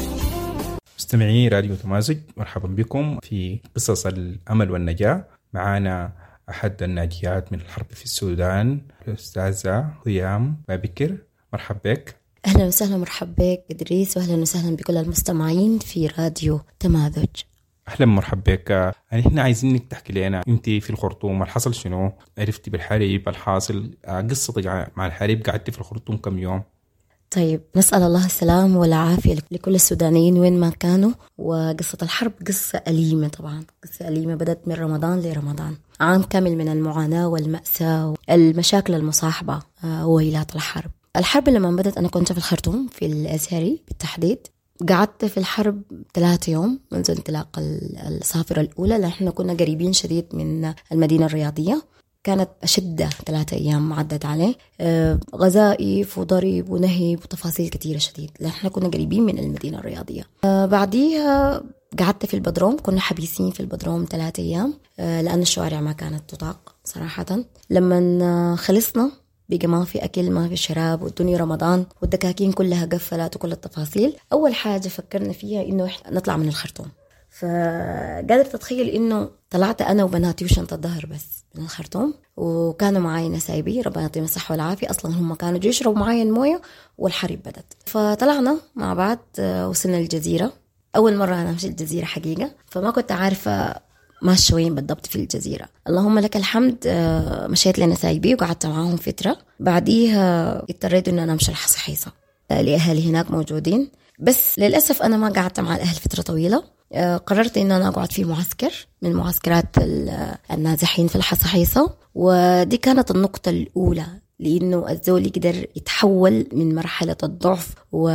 مستمعي راديو تمازج، مرحبا بكم في قصص الأمل والنجاة. معنا أحد الناجيات من الحرب في السودان، الأستاذة هيام بابكر. مرحبا بك. أهلا وسهلا. مرحبا بك إدريس، وأهلا وسهلا بكل المستمعين في راديو تمازج. أهلا مرحبا بك. احنا عايزينك تحكي لنا انت في الخرطوم الحصل شنو؟ عرفتي بالحريب الحاصل، قصتك مع الحريب، قعدتي في الخرطوم كم يوم؟ طيب، نسأل الله السلام والعافية لكل السودانيين وين ما كانوا. وقصة الحرب قصة أليمة، طبعا قصة أليمة بدأت من رمضان لرمضان، عام كامل من المعاناة والمأساة والمشاكل المصاحبة وويلات الحرب. الحرب لما بدأت أنا كنت في الخرطوم في الأزهري بالتحديد، قعدت في الحرب ثلاثة يوم منذ انطلاق الصافرة الأولى، لأن كنا قريبين شديد من المدينة الرياضية. كانت أشد ثلاثة أيام عدت عليه، آه غزائف وضرب ونهب وتفاصيل كثيرة شديد، لأن احنا كنا قريبين من المدينة الرياضية. آه بعديها قعدت في البدروم، كنا حبيسين في البدروم ثلاثة أيام، آه لأن الشوارع ما كانت تطاق صراحة. لما خلصنا بقى ما في أكل ما في شراب والدنيا رمضان والدكاكين كلها قفلت وكل التفاصيل. أول حاجة فكرنا فيها إنه نطلع من الخرطوم، فقادر تتخيل إنه طلعت أنا وبناتي وشنطة الظهر بس من الخرطوم، وكانوا معاي نسايبي ربنا يعطيهم الصحة والعافية، أصلا هم كانوا يشربوا معايا الموية والحرب بدت. فطلعنا مع بعض، وصلنا الجزيرة. أول مرة أنا أمشي الجزيرة حقيقة، فما كنت عارفة ماشي وين بالضبط في الجزيرة. اللهم لك الحمد، مشيت لنسايبي وقعدت معاهم فترة. بعديها اضطريت إنه أنا أمشي الحصحيصة لأهلي هناك موجودين، بس للأسف أنا ما قعدت مع الأهل فترة طويلة. قررت إن أنا أقعد في معسكر من معسكرات النازحين في الحصحيصة، ودي كانت النقطة الأولى، لأنه الزول يقدر يتحول من مرحلة الضعف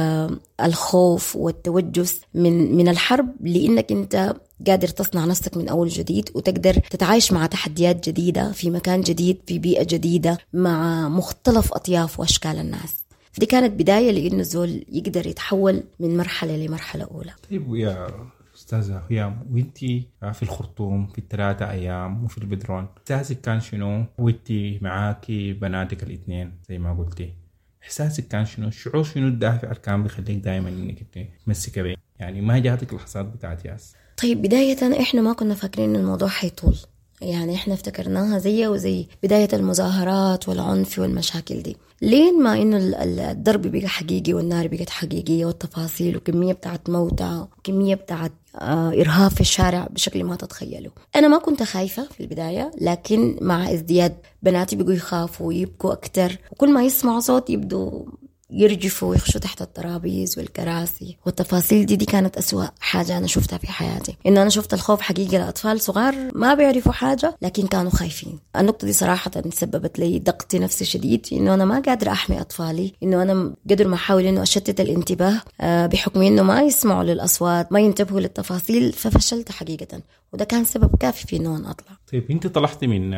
والخوف والتوجس من من الحرب، لأنك أنت قادر تصنع نفسك من أول جديد، وتقدر تتعايش مع تحديات جديدة في مكان جديد في بيئة جديدة مع مختلف أطياف وأشكال الناس. دي كانت بداية لأنه الزول يقدر يتحول من مرحلة لمرحلة أولى. طيب يا أستاذة هيام، وإنتي في الخرطوم في الثلاثة أيام وفي البدرون، إحساسك كان شنو وإنتي معاكي بناتك الاثنين زي ما قلتي؟ إحساسك كان شنو؟ الشعور شنو؟ الدافع كان بيخليك دائما إنك تمسك بيه؟ يعني ما جاتك لحظات بتاعت ياس؟ طيب، بداية إحنا ما كنا فاكرين إن الموضوع حيطول، يعني إحنا افتكرناها زي وزي بداية المظاهرات والعنف والمشاكل دي، لين ما إنه الضرب بقى حقيقي والنار بقت حقيقية والتفاصيل وكمية بتاعت موتى وكمية بتاعت آه إرهاب في الشارع بشكل ما تتخيلوا. أنا ما كنت خايفة في البداية، لكن مع ازدياد بناتي بقوا يخافوا ويبكوا أكتر، وكل ما يسمعوا صوت يبدوا يرجفوا ويخشوا تحت الترابيز والكراسي والتفاصيل دي. دي كانت أسوأ حاجة أنا شفتها في حياتي، إنه أنا شفت الخوف حقيقي لأطفال صغار ما بيعرفوا حاجة لكن كانوا خايفين. النقطة دي صراحة سببت لي ضغط نفسي شديد، إنه أنا ما قادر أحمي أطفالي، إنه أنا قدر ما أحاول إنه أشتت الانتباه بحكم إنه ما يسمعوا للأصوات ما ينتبهوا للتفاصيل، ففشلت حقيقة، وده كان سبب كافي في إنه أنا أطلع. طيب، أنت طلعتي من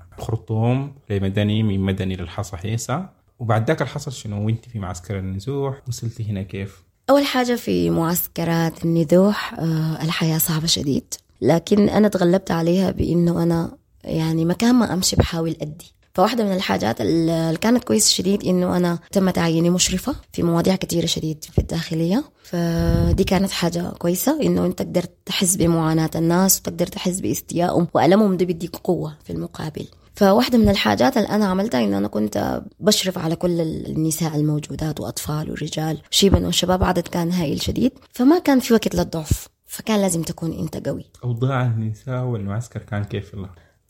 خرطوم لمدني، من مدني للحصحيصة، وبعد ذاك الحصل شنو وانت في معسكر النزوح؟ وصلتي هنا كيف؟ أول حاجة في معسكرات النزوح آه الحياة صعبة شديد، لكن أنا تغلبت عليها بإنه أنا يعني مكان ما أمشي بحاول أدي. فواحدة من الحاجات اللي كانت كويس شديد إنه أنا تم تعييني مشرفة في مواضيع كتيرة شديد في الداخلية، فدي كانت حاجة كويسة، إنه أنت تقدر تحس بمعاناة الناس وتقدر تحس باستيائهم وألمهم، ده بيديك قوة في المقابل. فواحدة من الحاجات اللي أنا عملتها إن أنا كنت بشرف على كل النساء الموجودات وأطفال ورجال شيبا وشباب، عدد كان هائل شديد، فما كان في وقت للضعف، فكان لازم تكون أنت قوي. أوضاع النساء والمعسكر كان كيف الله؟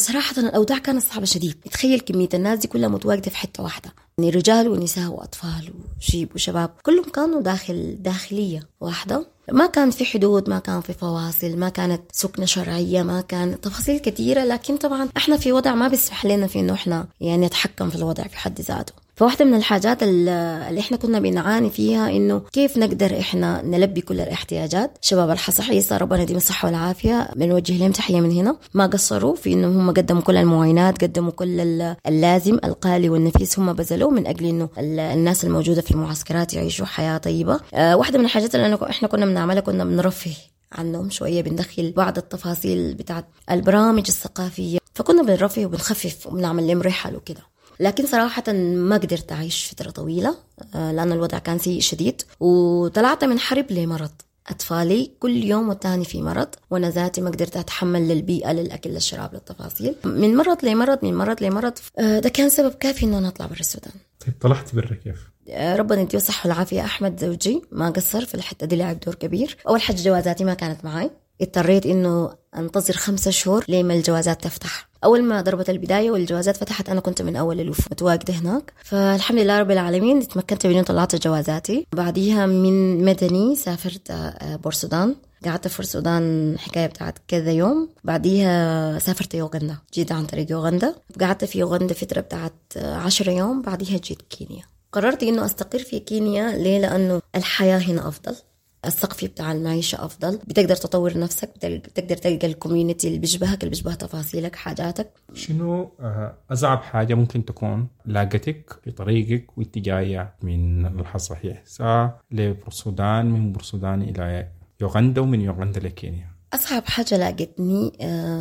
صراحة الأوضاع كانت صعبة شديد. تخيل كمية الناس دي كلها متواجدة في حتة واحدة، يعني رجال ونساء وأطفال وشيب وشباب، كلهم كانوا داخل داخلية واحدة. ما كان في حدود، ما كان في فواصل، ما كانت سكنة شرعية، ما كان تفاصيل كثيرة. لكن طبعا احنا في وضع ما بيسمح لنا في انه احنا يعني نتحكم في الوضع في حد ذاته. فواحدة من الحاجات اللي احنا كنا بنعاني فيها انه كيف نقدر احنا نلبي كل الاحتياجات. شباب الحصح عيسى ربنا يديم الصحة والعافية بنوجه لهم تحية من هنا، ما قصروا في انه هم قدموا كل المعاينات، قدموا كل اللازم القالي والنفيس هم بذلوه من اجل انه الناس الموجودة في المعسكرات يعيشوا حياة طيبة. اه واحدة من الحاجات اللي احنا كنا بنعملها كنا بنرفه عنهم شوية، بندخل بعض التفاصيل بتاعت البرامج الثقافية، فكنا بنرفه وبنخفف وبنعمل لهم رحل وكده. لكن صراحة ما قدرت أعيش فترة طويلة لأن الوضع كان سيء شديد، وطلعت من حرب لمرض. أطفالي كل يوم والتاني في مرض، وأنا ذاتي ما قدرت أتحمل للبيئة، للأكل، للشراب، للتفاصيل، من مرض لمرض من مرض لمرض. ده كان سبب كافي إنه أنا أطلع برا السودان. طيب طلعت برا كيف؟ ربنا يديه الصحة والعافية. أحمد زوجي ما قصر في الحتة دي، لعب دور كبير. أول حاجة جوازاتي ما كانت معي، اضطريت إنه أنتظر خمسة شهور لما الجوازات تفتح. أول ما ضربت البداية والجوازات فتحت أنا كنت من أول الوف متواجدة هناك، فالحمد لله رب العالمين تمكنت من طلعت جوازاتي. بعديها من مدني سافرت بورسودان، قعدت في السودان حكاية بتاعت كذا يوم. بعديها سافرت يوغندا، جيت عن طريق يوغندا، قعدت في يوغندا فترة بتاعت عشرة يوم. بعديها جيت كينيا. قررت إنه أستقر في كينيا. ليه؟ لأنه الحياة هنا أفضل، السقف بتاع المعيشة أفضل، بتقدر تطور نفسك، بتقدر تلقى الكوميونيتي اللي بيشبهك، اللي بيشبه تفاصيلك، حاجاتك. شنو أصعب حاجة ممكن تكون لاقتك في طريقك وانت جاية من الحظ صحيح ساعة لبورسودان، من بورسودان إلى يوغندا، ومن يوغندا لكينيا؟ أصعب حاجة لاقتني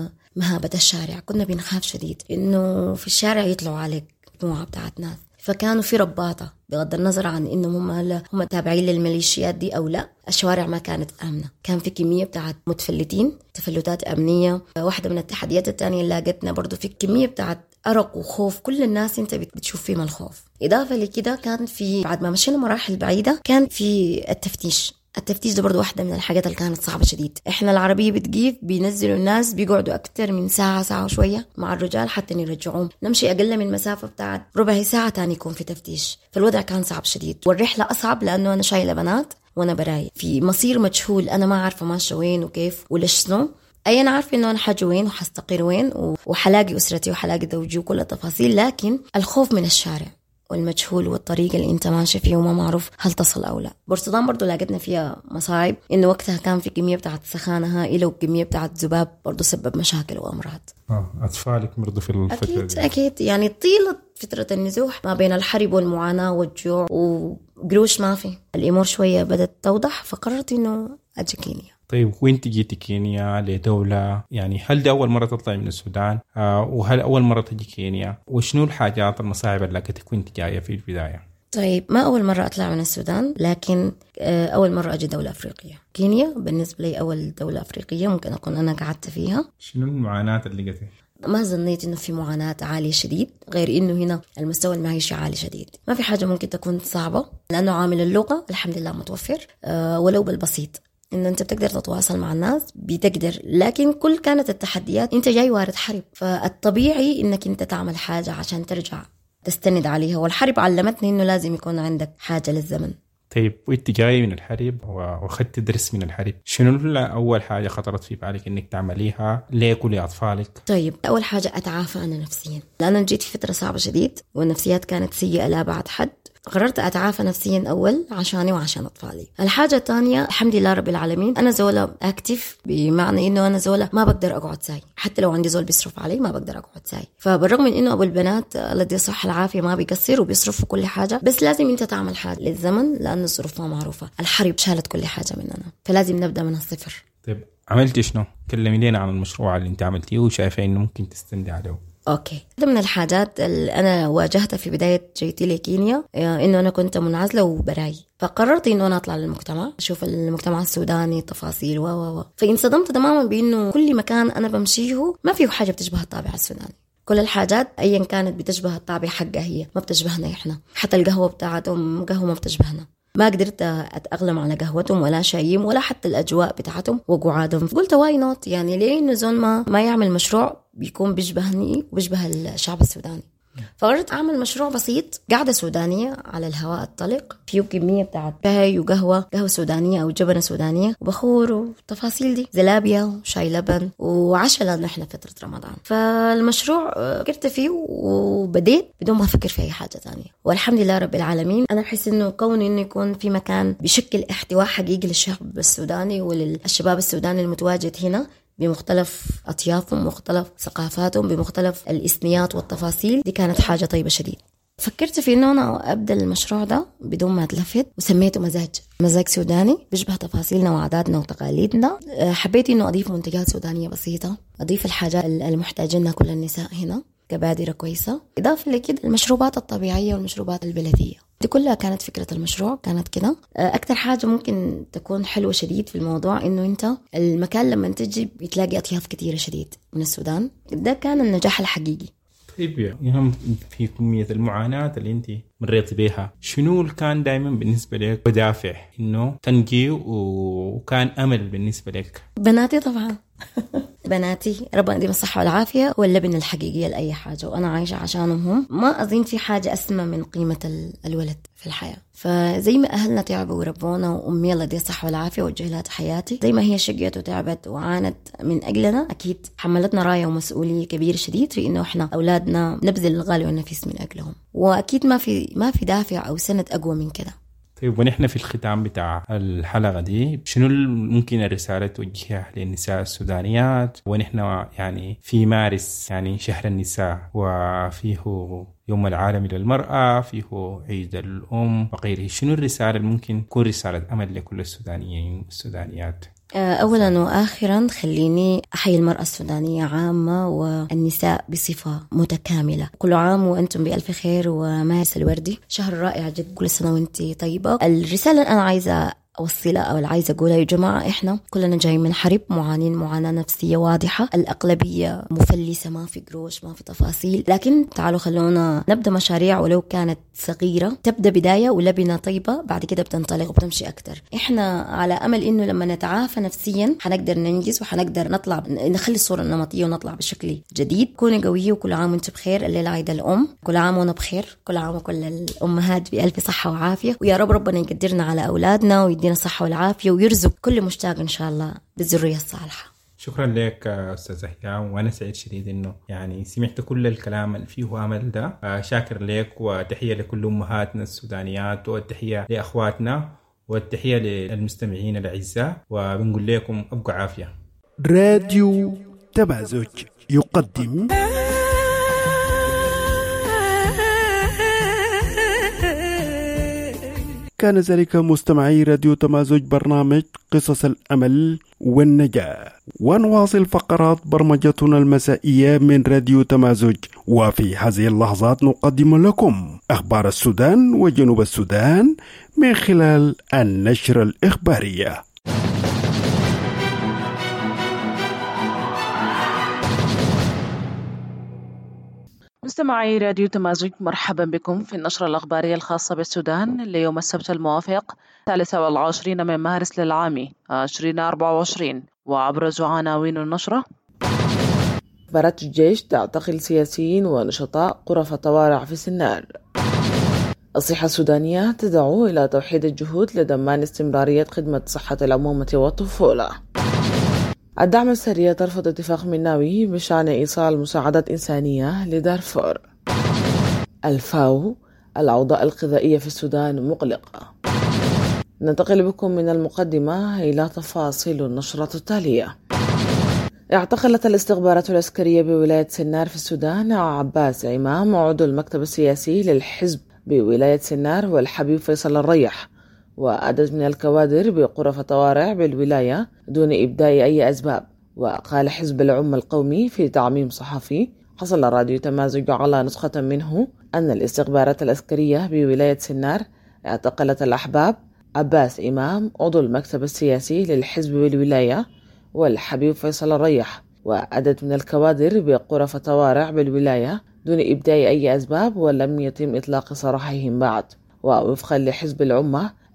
مهابة الشارع. كنا بنخاف شديد إنه في الشارع يطلعوا عليك مجموعة بتاعت ناس، فكانوا في رباطة بغض النظر عن إنهم هم هم تابعين للميليشيات دي أو لا. الشوارع ما كانت آمنة، كان في كمية بتاعت متفلتين، تفلتات أمنية. واحدة من التحديات التانية اللي لقيتنا برضو في كمية بتاعت أرق وخوف، كل الناس أنت بتشوف فيهم الخوف. إضافة لكده كان في بعد ما مشينا مراحل بعيدة كان في التفتيش. التفتيش ده برضو واحدة من الحاجات اللي كانت صعبة شديد. احنا العربية بتجيب بينزلوا الناس بيقعدوا أكتر من ساعة ساعة وشوية مع الرجال حتى نرجعوهم، نمشي أقل من مسافة بتاعت ربع ساعة تاني يكون في تفتيش. فالوضع كان صعب شديد، والرحلة أصعب لأنه أنا شايلة بنات وأنا براي في مصير مجهول، أنا ما عارفة ماشية وين وكيف وليش شنو. أي أنا عارفة إنه أنا حاجة وين وحستقر وين وحلاقي أسرتي وحلاقي زوجي وكل التفاصيل، لكن الخوف من الشارع والمجهول والطريق اللي انت ماشي فيه وما معروف هل تصل او لا. بورسودان برضو لقيتنا فيها مصاعب، انه وقتها كان في كميه بتاعت سخانه هائله وكميه بتاعت ذباب برضو سبب مشاكل وامراض. اه اطفالك مرضوا في الفتره اكيد دي. اكيد يعني طيله فتره النزوح ما بين الحرب والمعاناه والجوع وقروش ما في، الامور شويه بدات توضح، فقررت انه اجي كينيا. طيب وانت جيتي كينيا لدولة، يعني هل دي أول مرة تطلعي من السودان؟ آه وهل أول مرة تجي كينيا؟ وشنو الحاجات المصاعب اللي لقيتك وانت جاية في البداية؟ طيب ما أول مرة أطلع من السودان، لكن أول مرة أجي دولة أفريقية. كينيا بالنسبة لي أول دولة أفريقية ممكن أكون أنا قعدت فيها. شنو المعاناة اللي لقيتها؟ ما ظنيت إنه في معاناة عالية شديد، غير إنه هنا المستوى المعيشي عالي شديد. ما في حاجة ممكن تكون صعبة لأنه عامل اللغة الحمد لله متوفر، أه ولو بالبسيط إن أنت بتقدر تتواصل مع الناس بتقدر. لكن كل كانت التحديات أنت جاي وارد حرب، فالطبيعي إنك أنت تعمل حاجة عشان ترجع تستند عليها، والحرب علمتني إنه لازم يكون عندك حاجة للزمن. طيب وانت جاي من الحرب واخدت درس من الحرب، شنو أول حاجة خطرت في بالك إنك تعمليها ليك ولأطفالك؟ طيب أول حاجة أتعافى أنا نفسيا، لأن أنا جيت في فترة صعبة شديد والنفسيات كانت سيئة لا بعد حد. قررت أتعافى نفسيا أول عشاني وعشان أطفالي. الحاجة الثانية الحمد لله رب العالمين أنا زولة أكتف، بمعنى إنه أنا زولة ما بقدر أقعد ساي، حتى لو عندي زول بيصرف علي ما بقدر أقعد ساي. فبالرغم من إنه أبو البنات الذي صح العافية ما بيقصر وبيصرف كل حاجة، بس لازم أنت تعمل حاجة للزمن لأن الظروف ما معروفة. الحرب شالت كل حاجة مننا، فلازم نبدأ من الصفر. طيب عملتي شنو؟ كلمي لنا عن المشروع اللي أنت عملتيه وشايفة إنه ممكن تستندي عليه. اوكي، من الحاجات اللي انا واجهتها في بدايه جيتي لكينيا انه انا كنت منعزله وبراي، فقررت انه انا اطلع للمجتمع اشوف المجتمع السوداني تفاصيل و و فانصدمت تماما بانه كل مكان انا بمشيه ما فيه حاجه بتشبه الطابع السوداني. كل الحاجات ايا كانت بتشبه الطابع حقها، هي ما بتشبهنا احنا. حتى القهوه بتاعتهم قهوه ما بتشبهنا، ما قدرت أتأقلم على قهوتهم ولا شايهم ولا حتى الأجواء بتاعتهم وقعادهم. قلت واي نوت، يعني ليه إنه زول ما ما يعمل مشروع بيكون بيشبهني وبيشبه الشعب السوداني. فقررت أعمل مشروع بسيط، قاعدة سودانية على الهواء الطلق، فيه كمية بتاعت شاي وقهوة، قهوة سودانية أو جبنة سودانية وبخور وتفاصيل دي، زلابيا وشاي لبن وعشاء لأنه إحنا فترة رمضان. فالمشروع فكرت فيه وبديت بدون ما أفكر في أي حاجة تانية، والحمد لله رب العالمين. أنا أحس إنه كون إنه يكون في مكان بشكل احتواء حقيقي للشعب السوداني وللشباب السوداني المتواجد هنا بمختلف أطيافهم ومختلف ثقافاتهم بمختلف الإثنيات والتفاصيل، دي كانت حاجة طيبة شديد. فكرت في إنه أنا أبدأ المشروع ده بدون ما أتلفت وسميته مزاج مزاج سوداني بيشبه تفاصيلنا وعاداتنا وتقاليدنا. حبيت إنه أضيف منتجات سودانية بسيطة، أضيف الحاجات المحتاجينها كل النساء هنا كبادرة كويسة، إضافة لكده المشروبات الطبيعية والمشروبات البلدية. دي كلها كانت فكرة المشروع، كانت كده. أكتر حاجة ممكن تكون حلوة شديد في الموضوع إنه أنت المكان لما تجي بتلاقي أطياف كتيرة شديد من السودان، ده كان النجاح الحقيقي. طيب يهم في كمية المعاناة اللي أنت مريت بيها، شنو كان دائما بالنسبة لك بدافع إنه تنجي وكان أمل بالنسبة لك؟ بناتي طبعا بناتي ربنا يديم الصحة والعافية واللبن الحقيقية لأي حاجة، وأنا عايشة عشانهم هم. ما أظن في حاجة أسمى من قيمة الولد في الحياة. فزي ما أهلنا تعبوا وربونا وأمي الله يديها الصحة والعافية وجه لها تحياتي، زي ما هي شقيت وتعبت وعانت من أجلنا، أكيد حملتنا راية ومسؤولية كبيرة شديد في إنه إحنا أولادنا نبذل الغالي والنفيس من أجلهم، وأكيد ما في ما في دافع أو سند أقوى من كده. طيب ونحن في الختام بتاع الحلقة دي شنو ممكن الرسالة توجهها للنساء السودانيات، ونحن يعني في مارس يعني شهر النساء وفيه يوم العالمي للمرأة، فيه عيد الأم وغيره، شنو الرسالة اللي ممكن تكون رسالة أمل لكل السودانيين والسودانيات؟ أولا وآخرا خليني أحيي المرأة السودانية عامة والنساء بصفة متكاملة. كل عام وأنتم بألف خير ومارس الوردي شهر رائع جدا، كل سنة وأنتي طيبة. الرسالة أنا عايزة أوصلها أو عايزة أقولها، يا جماعة إحنا كلنا جايين من حرب، معانين معاناة نفسية واضحة، الأغلبية مفلسة، ما في قروش ما في تفاصيل، لكن تعالوا خلونا نبدأ مشاريع ولو كانت صغيرة، تبدأ بداية ولبنة طيبة بعد كده بتنطلق وبتمشي أكتر. إحنا على أمل إنه لما نتعافى نفسيا حنقدر ننجز وحنقدر نطلع نخلي الصورة النمطية ونطلع بشكل جديد. كوني قوية وكل عام وانت بخير. الليلة عيد الأم، كل عام وانا بخير، كل عام وكل الأمهات بألف صحة وعافية، ويا رب ربنا يقدرنا على أولادنا ويدينا الصحة والعافية ويرزق كل مشتاق إن شاء الله بالذرية الصالحة. شكرا لك أستاذ هيام، وأنا سعيد شديد إنه يعني سمعت كل الكلام اللي فيه أمل ده. شاكر لك، وتحية لكل أمهاتنا السودانيات، والتحية لأخواتنا، والتحية للمستمعين الأعزاء، وبنقول لكم أبقوا عافية. راديو تمازج يقدم كان ذلك مستمعي راديو تمازج برنامج قصص الأمل والنجاة، ونواصل فقرات برمجتنا المسائية من راديو تمازج. وفي هذه اللحظات نقدم لكم أخبار السودان وجنوب السودان من خلال النشرة الإخبارية. مستمعي راديو تمازج، مرحبا بكم في النشرة الأخبارية الخاصة بالسودان ليوم السبت الموافق ثالثة والعشرين من مارس للعام ألفين وأربعة وعشرين، وأبرز عناوين النشرة: إخبارات الجيش تعتقل سياسيين ونشطاء غرف طوارئ في سنار. الصحة السودانية تدعو إلى توحيد الجهود لضمان استمرارية خدمة صحة الأمومة والطفولة. الدعم السريع ترفض اتفاق مناوي بشأن إيصال مساعدات إنسانية لدارفور. الفاو: الأوضاع الغذائية في السودان مقلقة. ننتقل بكم من المقدمة إلى تفاصيل النشرة التالية. اعتقلت الاستخبارات العسكرية بولاية سنار في السودان عباس عمام عضو المكتب السياسي للحزب بولاية سنار والحبيب فيصل الريح، وعدد من الكوادر بغرف طوارئ بالولاية دون إبداء أي أسباب. وقال حزب العمة القومي في تعميم صحفي حصل راديو تمازج على نسخة منه أن الاستخبارات العسكرية بولاية سنار اعتقلت الأحباب عباس إمام عضو المكتب السياسي للحزب بالولاية والحبيب فيصل الريح، وعدد من الكوادر بغرف طوارئ بالولاية دون إبداء أي أسباب، ولم يتم إطلاق سراحهم بعد. ووفقا لحزب العمة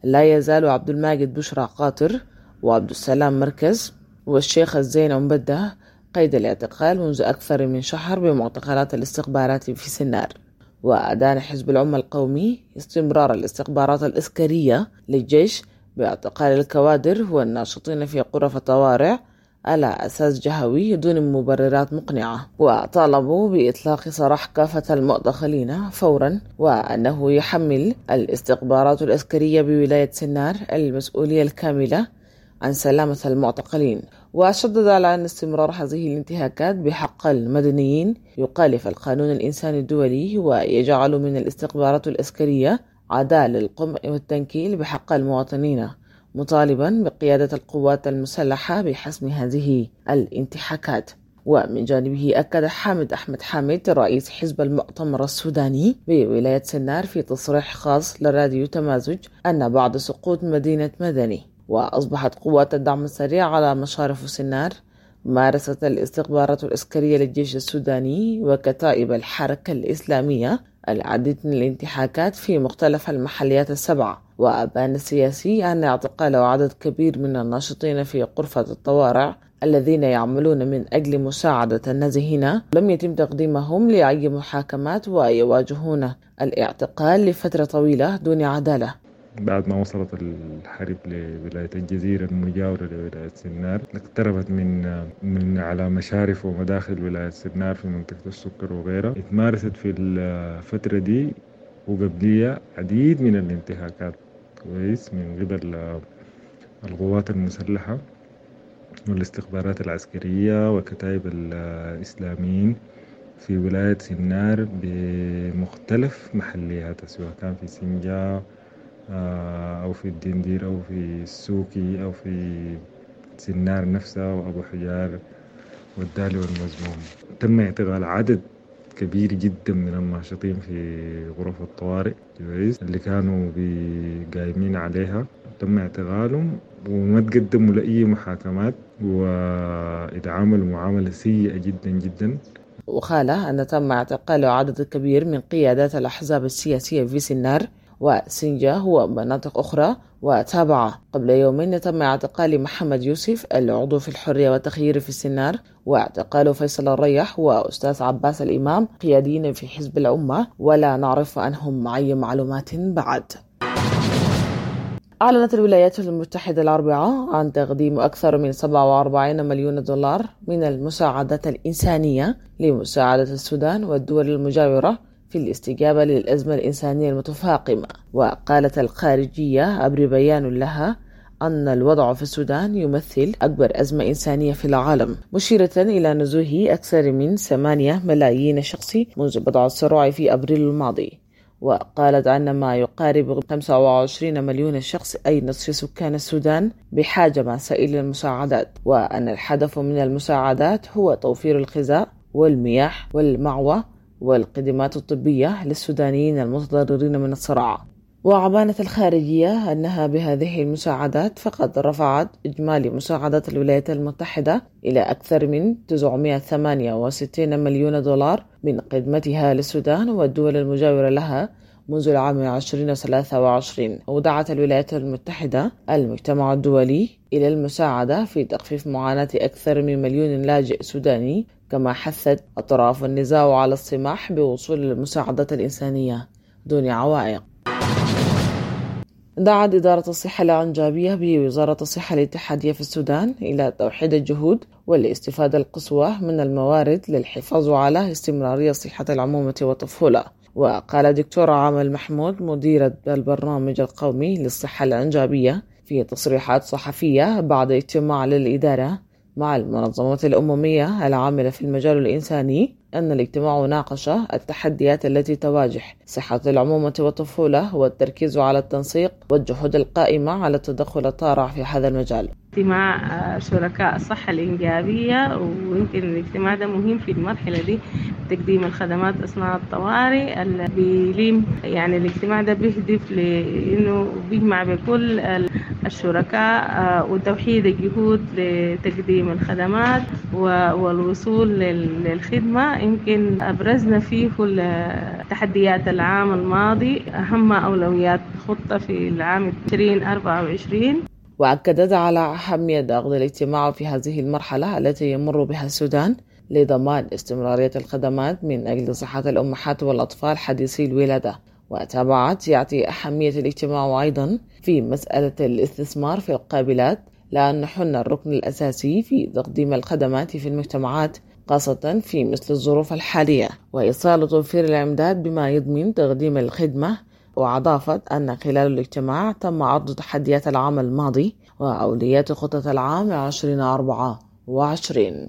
لا يزال عبد الماجد بشرى قاطر وعبد السلام مركز والشيخ الزين عمبدة قيد الاعتقال منذ أكثر من شهر بمعتقلات الاستخبارات في سنار. وأدان حزب الأمة القومي استمرار الاستخبارات العسكرية للجيش باعتقال الكوادر والناشطين في غرف الطوارئ على أساس جهوي دون مبررات مقنعة، وطالبوا بإطلاق سراح كافة المعتقلين فورا، وأنه يحمل الاستخبارات العسكرية بولاية سنار المسؤولية الكاملة عن سلامة المعتقلين. وشدد على أن استمرار هذه الانتهاكات بحق المدنيين يخالف القانون الإنساني الدولي ويجعل من الاستخبارات العسكرية عداء للقمع والتنكيل بحق المواطنين، مطالبا بقيادة القوات المسلحة بحسم هذه الانتهاكات. ومن جانبه أكد حامد أحمد حامد رئيس حزب المؤتمر السوداني بولاية سنار في تصريح خاص لراديو تمازج أن بعد سقوط مدينة مدني وأصبحت قوات الدعم السريع على مشارف سنار، مارست الاستخبارات العسكرية للجيش السوداني وكتائب الحركة الإسلامية العديد من الانتهاكات في مختلف المحليات السبعة. وأبان السياسي أن اعتقال عدد كبير من الناشطين في غرفة الطوارئ الذين يعملون من أجل مساعدة النازحين لم يتم تقديمهم لأي محاكمات ويواجهون الاعتقال لفترة طويلة دون عدالة. بعد ما وصلت الحرب لولاية الجزيرة المجاورة لولاية سنار، اقتربت من من على مشارف ومداخل ولاية سنار في منطقة السكر وغيرها، اتمارست في الفترة دي وقبلية عديد من الانتهاكات كويس من قبل القوات المسلحة والاستخبارات العسكرية وكتائب الإسلاميين في ولاية سنار بمختلف محلياتها، سواء كان في سنجا أو في الدندير أو في السوكي أو في سنار نفسها وأبو حجار والدالي والمزموم. تم اعتقال عدد كبير جدا من الناشطين في غرف الطوارئ اللي كانوا قايمين عليها، تم اعتقالهم وما تقدموا لأي محاكمات واتعاملوا معاملة سيئة جدا جدا. وقال أن تم اعتقال عدد كبير من قيادات الأحزاب السياسية في سنار وسنجا ومناطق أخرى. وتابع قبل يومين تم اعتقال محمد يوسف العضو في الحرية والتغيير في السنار، واعتقال فيصل الريح وأستاذ عباس الإمام قياديين في حزب الأمة ولا نعرف عنهم أي معلومات بعد. أعلنت الولايات المتحدة الأربعاء عن تقديم أكثر من سبعة وأربعين مليون دولار من المساعدات الإنسانية لمساعدة السودان والدول المجاورة في الاستجابة للأزمة الإنسانية المتفاقمة. وقالت الخارجية عبر بيان لها أن الوضع في السودان يمثل أكبر أزمة إنسانية في العالم، مشيرة إلى نزوح أكثر من ثمانية ملايين شخص منذ بدء الصراع في أبريل الماضي. وقالت أن ما يقارب خمسة وعشرين مليون شخص أي نصف سكان السودان بحاجة ماسة إلى المساعدات، وأن الهدف من المساعدات هو توفير الغذاء والمياه والمأوى والخدمات الطبية للسودانيين المتضررين من الصراع. وأعلنت الخارجية أنها بهذه المساعدات فقد رفعت إجمالي مساعدات الولايات المتحدة إلى أكثر من تسعمائة وثمانية وستين مليون دولار من خدمتها للسودان والدول المجاورة لها منذ العام ألفين وثلاثة وعشرين. ودعت الولايات المتحدة المجتمع الدولي إلى المساعدة في تخفيف معاناة أكثر من مليون لاجئ سوداني، كما حثت أطراف النزاع على السماح بوصول المساعدات الإنسانية دون عوائق. دعت إدارة الصحة العنجابية بوزارة الصحة الاتحادية في السودان إلى توحيد الجهود والاستفادة القصوى من الموارد للحفاظ على استمرارية صحة العمومة والطفولة. وقال دكتورة عامل محمود مديرة البرنامج القومي للصحة العنجابية في تصريحات صحفية بعد اجتماع للإدارة مع المنظمات الأممية العاملة في المجال الإنساني أن الاجتماع ناقش التحديات التي تواجه صحة العمومة والطفولة والتركيز على التنسيق والجهود القائمة على التدخل الطارئ في هذا المجال. اجتماع شركاء الصحة الإنجابية، ويمكن الاجتماع ده مهم في المرحلة دي تقديم الخدمات أثناء الطوارئ اللي يعني الاجتماع ده بيهدف لأنه بيجمع بكل الشركاء وتوحيد الجهود لتقديم الخدمات والوصول للخدمة. يمكن أبرزنا فيه تحديات العام الماضي، أهم أولويات خطة في العام عشرين أربعة وعشرين. وأكدت على أهمية عقد الاجتماع في هذه المرحلة التي يمر بها السودان لضمان استمرارية الخدمات من أجل صحة الأمهات والأطفال حديثي الولادة. وتابعت يعطي أهمية الاجتماع أيضا في مسألة الاستثمار في القابلات، لأن حن الركن الأساسي في تقديم الخدمات في المجتمعات خاصة في مثل الظروف الحالية، وإيصال توفير الإمداد بما يضمن تقديم الخدمة. وأضافت أن خلال الاجتماع تم عرض تحديات العام الماضي وأولويات خطة العام عشرين أربعة وعشرين.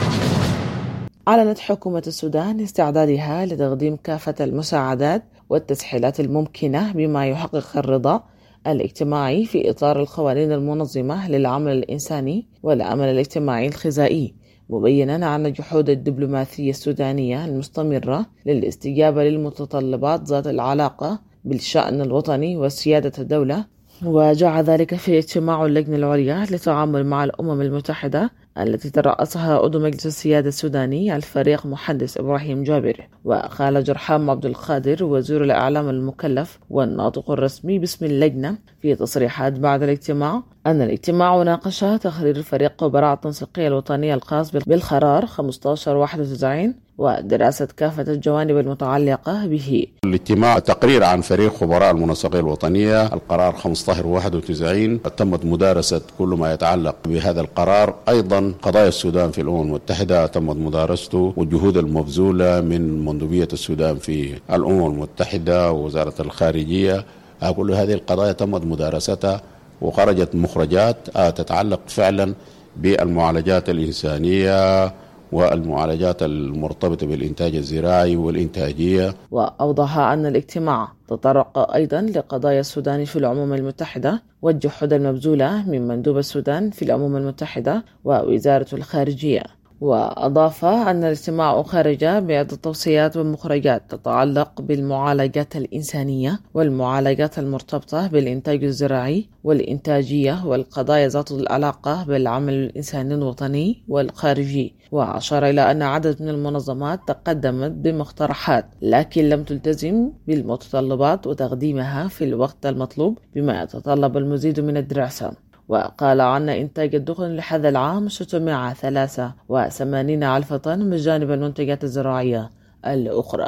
أعلنت حكومة السودان استعدادها لتقديم كافة المساعدات والتسهيلات الممكنة بما يحقق الرضا الاجتماعي في إطار القوانين المنظمة للعمل الإنساني والعمل الاجتماعي الغذائي، مبينا أن جهود الدبلوماسية السودانية المستمرة للاستجابة للمتطلبات ذات العلاقة بالشأن الوطني وسيادة الدولة. وجاء ذلك في اجتماع اللجنة العليا للتعامل مع الأمم المتحدة التي ترأسها عضو مجلس السيادة السوداني الفريق محدث إبراهيم جابر. وقال جرحام عبد القادر وزير الإعلام المكلف والناطق الرسمي باسم اللجنة في تصريحات بعد الاجتماع أن الاجتماع ناقش تقرير فريق خبراء التنسيقية الوطنية الخاص بالقرار خمسة عشر واحد وتسعين ودراسة كافة الجوانب المتعلقة به. الاجتماع تقرير عن فريق خبراء المنسقية الوطنية القرار خمسة عشر واحد وتسعين، تمت مدارسة كل ما يتعلق بهذا القرار. أيضا قضايا السودان في الأمم المتحدة تمت مدارسته والجهود المبذولة من مندوبية السودان في الأمم المتحدة ووزارة الخارجية، كل هذه القضايا تمت مدارستها وخرجت مخرجات تتعلق فعلا بالمعالجات الإنسانية والمعالجات المرتبطة بالإنتاج الزراعي والإنتاجية. وأوضح أن الاجتماع تطرق أيضا لقضايا السودان في الأمم المتحدة والجهود المبذولة من مندوب السودان في الأمم المتحدة ووزارة الخارجية. وأضاف أن الاجتماع خرج بعدة توصيات ومخرجات تتعلق بالمعالجات الإنسانية والمعالجات المرتبطة بالإنتاج الزراعي والإنتاجية والقضايا ذات العلاقة بالعمل الإنساني الوطني والخارجي. وأشار إلى أن عدد من المنظمات تقدمت بمقترحات لكن لم تلتزم بالمتطلبات وتقديمها في الوقت المطلوب، بما يتطلب المزيد من الدراسة. وقال عن إنتاج الدخن لهذا العام ستمائة وثلاثة وثمانين ألف طن بجانب المنتجات الزراعية الأخرى.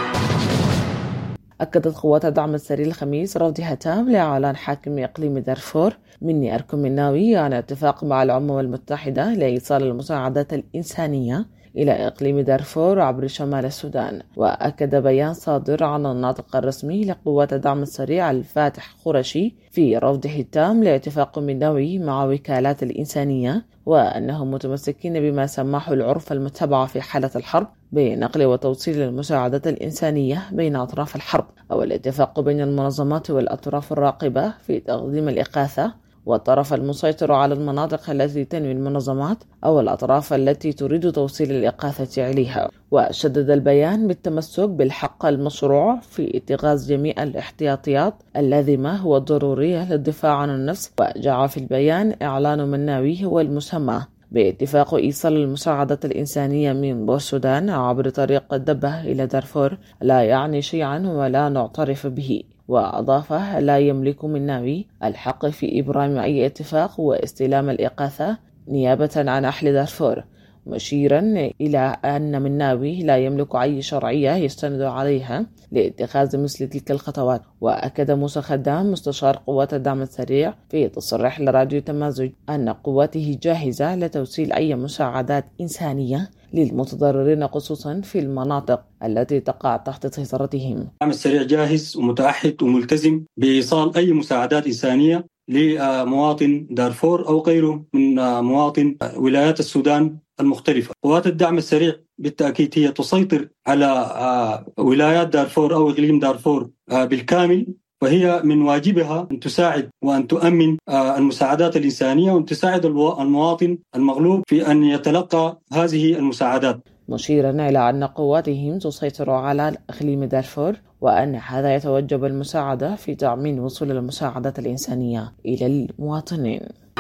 أكدت قوات الدعم السريع الخميس رفضها تام لإعلان حاكم إقليم دارفور مني أركم مناوي عن اتفاق مع الأمم المتحدة لإيصال المساعدات الإنسانية إلى إقليم دارفور عبر شمال السودان. وأكد بيان صادر عن الناطق الرسمي لقوات الدعم السريع الفاتح خرشي في رفضه التام لاتفاق مناوي مع وكالات الإنسانية، وأنهم متمسكين بما سماه العرف المتبع في حالة الحرب بنقل وتوصيل المساعدات الإنسانية بين أطراف الحرب، أو الاتفاق بين المنظمات والأطراف الراقبة في تقديم الإغاثة والطرف المسيطر على المناطق التي تنوي المنظمات أو الأطراف التي تريد توصيل الإغاثة إليها. وشدد البيان بالتمسك بالحق المشروع في اتخاذ جميع الاحتياطيات اللازمة والضرورية للدفاع عن النفس. وجاء في البيان إعلان مناوي هو المسمى باتفاق إيصال المساعدات الإنسانية من بورسودان عبر طريق الدبة إلى دارفور لا يعني شيئا ولا نعترف به. وأضاف لا يملك مناوي الحق في إبرام أي اتفاق واستلام الإغاثة نيابة عن أهل دارفور، مشيرا إلى أن مناوي لا يملك أي شرعية يستند عليها لاتخاذ مثل تلك الخطوات. وأكد موسى خدام مستشار قوات الدعم السريع في تصريح لراديو تمازج أن قواته جاهزة لتوصيل أي مساعدات إنسانية للمتضررين خصوصا في المناطق التي تقع تحت سيطرتهم. الدعم السريع جاهز ومتعهد وملتزم بإيصال أي مساعدات إنسانية لمواطن دارفور أو غيره من مواطن ولايات السودان المختلفة. قوات الدعم السريع بالتأكيد هي تسيطر على ولايات دارفور أو إقليم دارفور بالكامل، وهي من واجبها أن تساعد وأن تؤمن المساعدات الإنسانية وأن تساعد المواطن المغلوب في أن يتلقى هذه المساعدات، مشيرا إلى أن قواتهم تسيطر على إقليم دارفور وأن هذا يتوجب المساعدة في تأمين وصول المساعدات الإنسانية إلى المواطنين.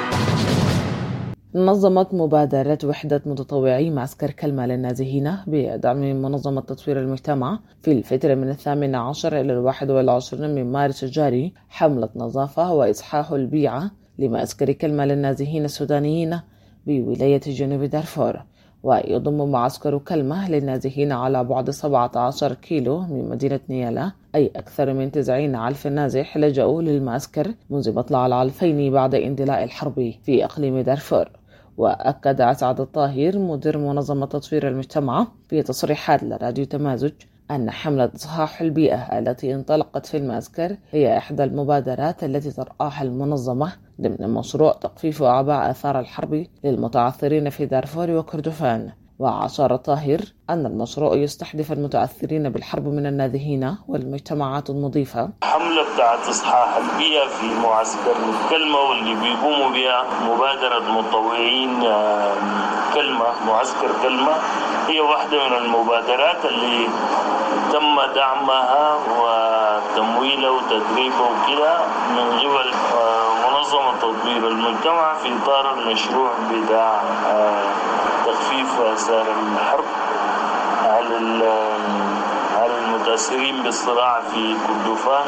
نظمت مبادرة وحدة متطوعي معسكر كلمة للنازحين بدعم منظمة تطوير المجتمع في الفترة من الثامن عشر إلى الواحد والعشرين من مارس الجاري حملة نظافة وإصحاح البيئة لمعسكر كلمة للنازحين السودانيين بولاية جنوب دارفور. ويضم معسكر كلمة للنازحين على بعد سبعة عشر كيلو من مدينة نيالا أي أكثر من تسعين ألف نازح لجأوا للمعسكر منذ مطلع العلفين بعد اندلاع الحرب في إقليم دارفور. وأكد أسعد الطاهر مدير منظمة تطوير المجتمع في تصريحات لراديو تمازج أن حملة إصحاح البيئة التي انطلقت في المعسكر هي إحدى المبادرات التي ترعاها المنظمة ضمن مشروع تخفيف أعباء آثار الحرب للمتعثرين في دارفور وكردفان. وأشار طاهر أن المشروع يستهدف المتأثرين بالحرب من النازحين والمجتمعات المضيفة. حملة بتاعت إصحاح البيئة في معسكر كلمة واللي بيقوموا بها مبادرة متطوعين كلمة معسكر كلمة هي واحدة من المبادرات اللي تم دعمها وتمويلها وتدريبها وكده من قبل منظمة تطوير المجتمع في إطار المشروع بتاع تخفيف آثار الحرب على على المتأثرين بالصراع في كردفان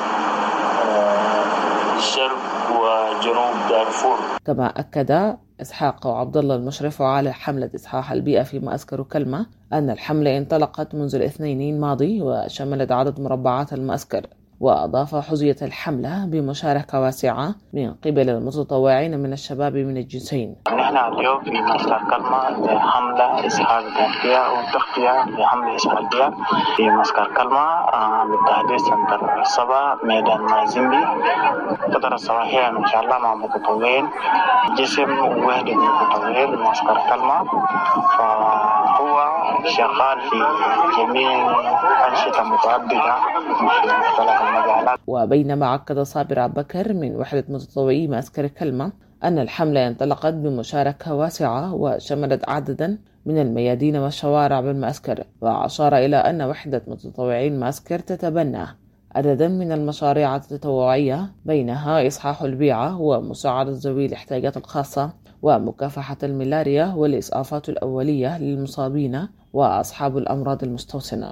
والشرق وجنوب دارفور. كما أكد إسحاق عبد الله المشرف على حملة إصحاح البيئة في معسكر كلمة أن الحملة انطلقت منذ الاثنين الماضي وشملت عدد مربعات المعسكر. وأضاف حظية الحملة بمشاركة واسعة من قبل المتطوعين من الشباب من الجنسين. نحن اليوم في معسكر كلمة حملة إصحاح البيئة وتغطية لحملة إصحاح البيئة في معسكر كلمة بالتحديد سنتر الصبا ميدان مازيمبي. قدر الصباحية إن شاء الله مع متطوعين جسم وحدة متطوعين معسكر كلمة، فهو شغال في جميع أنشطة متعددة في مختلف المجالات. وبينما أكد صابر عبد بكر من وحدة متطوعي معسكر كلمة أن الحملة انطلقت بمشاركة واسعة وشملت عددا من الميادين والشوارع بالمعسكر. وأشار إلى أن وحدة متطوعين معسكر تتبنى عددا من المشاريع التطوعية بينها إصحاح البيئة ومساعدة ذوي الاحتياجات الخاصة ومكافحة الملاريا والإسعافات الأولية للمصابين وأصحاب الأمراض المستوطنة.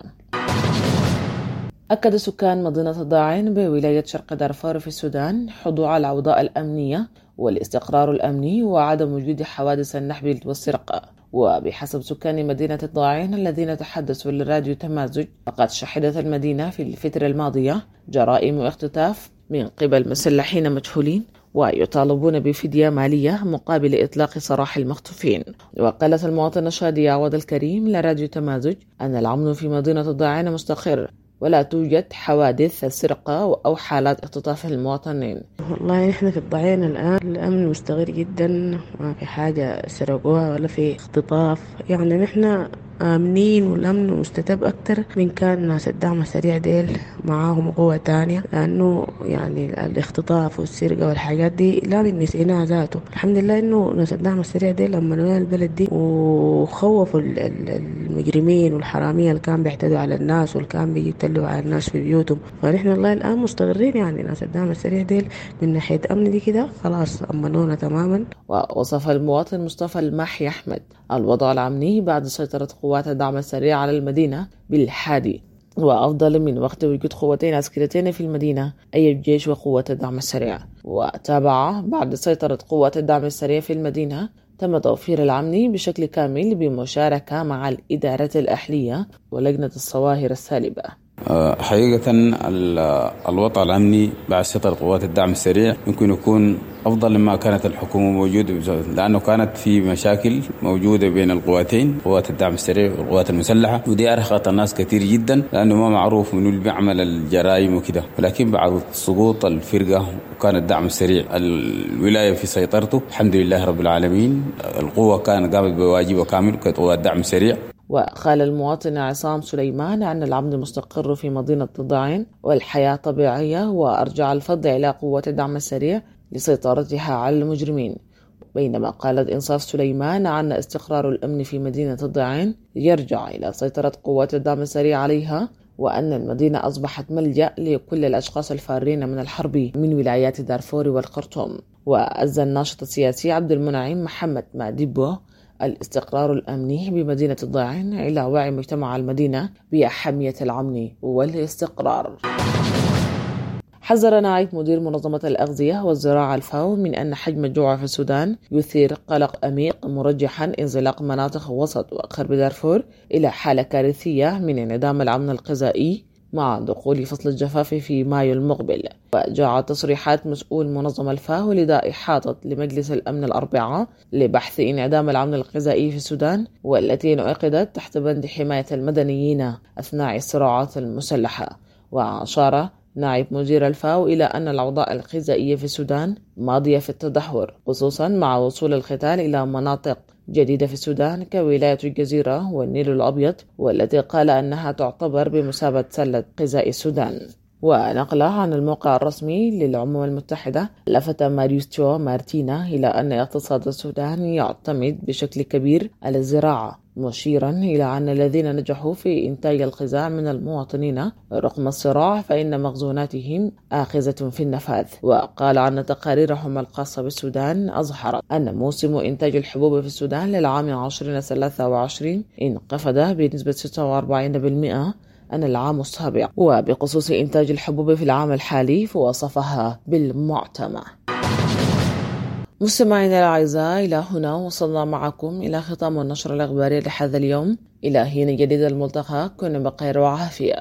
أكد سكان مدينة الضاعين بولاية شرق دارفور في السودان خضوع الأوضاع الأمنية والاستقرار الأمني وعدم وجود حوادث النهب والسرقة. وبحسب سكان مدينة الضاعين الذين تحدثوا لراديو تمازج فقد شهدت المدينة في الفترة الماضية جرائم واختطاف من قبل مسلحين مجهولين ويطالبون بفدية مالية مقابل إطلاق سراح المخطوفين. وقالت المواطنة شادية عوض الكريم لراديو تمازج أن الأمن في مدينة الضاعين مستقر ولا توجد حوادث السرقة أو حالات اختطاف المواطنين. والله نحن في الضاعين الآن الأمن مستقر جدا، ما في حاجة سرقوها ولا في اختطاف، يعني نحن آمنين والأمن مستتب أكتر من كان ناس الدعم السريع ديل معاهم قوة تانية، لأنه يعني الاختطاف والسرقة والحاجات دي لا نسيناها ذاته. الحمد لله إنه ناس الدعم السريع ديل لما نوال البلد دي وخوفوا المجرمين والحرامية اللي كان بيعتدوا على الناس واللي كان بيتلوا على الناس في بيوتهم، فنحن الله الآن مستقرين. يعني ناس الدعم السريع ديل من ناحية أمن دي كده خلاص أمنونا تماما. ووصف المواطن مصطفى المحي أحمد الوضع الأمني بعد سيطرة قوات الدعم السريع على المدينة بالحادي وأفضل من وقت وجود قوتين عسكريتين في المدينة أي الجيش وقوات الدعم السريع. وتابع بعد سيطرة قوات الدعم السريع في المدينة تم توفير الأمن بشكل كامل بمشاركة مع الإدارة الأهلية ولجنة الظواهر السالبة. حقيقة الوضع الأمني بعد سيطرة قوات الدعم السريع يمكن يكون أفضل مما كانت الحكومة موجودة، لأنه كانت في مشاكل موجودة بين القواتين، قوات الدعم السريع والقوات المسلحة، ودي أرهقت الناس كثير جدا لأنه ما معروف منو اللي بيعمل الجرائم وكده. ولكن بعد سقوط الفرقة وكان الدعم السريع الولاية في سيطرته الحمد لله رب العالمين، القوة كانت قامت بواجبها كامل كقوات الدعم السريع. وقال المواطن عصام سليمان أن الأمن مستقر في مدينة الضاعين والحياة طبيعية، وأرجع الفضل إلى قوة الدعم السريع لسيطرتها على المجرمين. بينما قالت إنصاف سليمان أن استقرار الأمن في مدينة الضاعين يرجع إلى سيطرة قوات الدعم السريع عليها وأن المدينة أصبحت ملجأ لكل الأشخاص الفارين من الحرب من ولايات دارفور والخرطوم. وأزى الناشط السياسي عبد المنعم محمد ماديبو الاستقرار الأمني بمدينة الضاعن إلى وعي مجتمع المدينة بأهمية الأمن والاستقرار. حذر نائب مدير منظمة الأغذية والزراعة الفاو من أن حجم الجوع في السودان يثير قلق عميق، مرجحا انزلاق مناطق وسط وغرب دارفور إلى حالة كارثية من انعدام الأمن الغذائي مع دخول فصل الجفاف في مايو المقبل. وجاءت تصريحات مسؤول منظمة الفاو لداء حاطط لمجلس الأمن الأربعاء لبحث انعدام الأمن الغذائي في السودان، والتي انعقدت تحت بند حماية المدنيين أثناء الصراعات المسلحة. وأشار نائب مدير الفاو إلى أن الأوضاع الغذائية في السودان ماضية في التدهور، خصوصا مع وصول القتال إلى مناطق جديدة في السودان كولاية الجزيرة والنيل الأبيض، والتي قال أنها تعتبر بمثابة سلة غذاء السودان. ونقل عن الموقع الرسمي للأمم المتحدة لفت ماريوستيو مارتينا إلى أن اقتصاد السودان يعتمد بشكل كبير على الزراعة، مشيرا إلى أن الذين نجحوا في إنتاج الغذاء من المواطنين رغم الصراع فإن مخزوناتهم آخذة في النفاذ. وقال أن تقاريرهم الخاصة بالسودان أظهرت أن موسم إنتاج الحبوب في السودان للعام عشرين ثلاثة وعشرين انخفض بنسبة ستة وأربعين بالمئة عن العام السابق. وبخصوص إنتاج الحبوب في العام الحالي فوصفها بالمعتمة. مستمعينا الأعزاء، إلى هنا وصلنا معكم إلى ختام النشر الأخباري لهذا اليوم. إلى حين جديد الملتقى، كن بخير وعافية.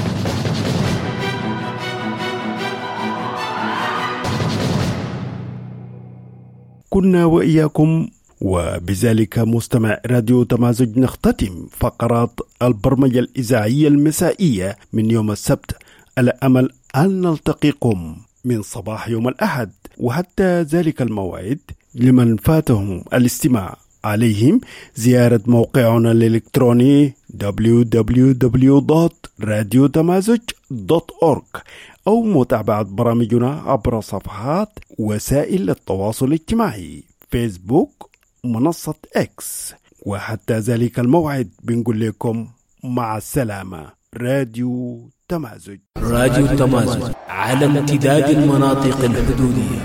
كنا وإياكم، وبذلك مستمع راديو تمازج نختتم فقرات البرمجة الإذاعية المسائية من يوم السبت، على أمل أن نلتقيكم من صباح يوم الأحد. وحتى ذلك الموعد لمن فاتهم الاستماع عليهم زيارة موقعنا الإلكتروني دبليو دبليو دبليو دوت راديو تمازج دوت أورغ أو متابعة برامجنا عبر صفحات وسائل التواصل الاجتماعي فيسبوك، منصة إكس. وحتى ذلك الموعد بنقول لكم مع السلامة. راديو تمازج، راديو تمازج على امتداد المناطق الحدودية.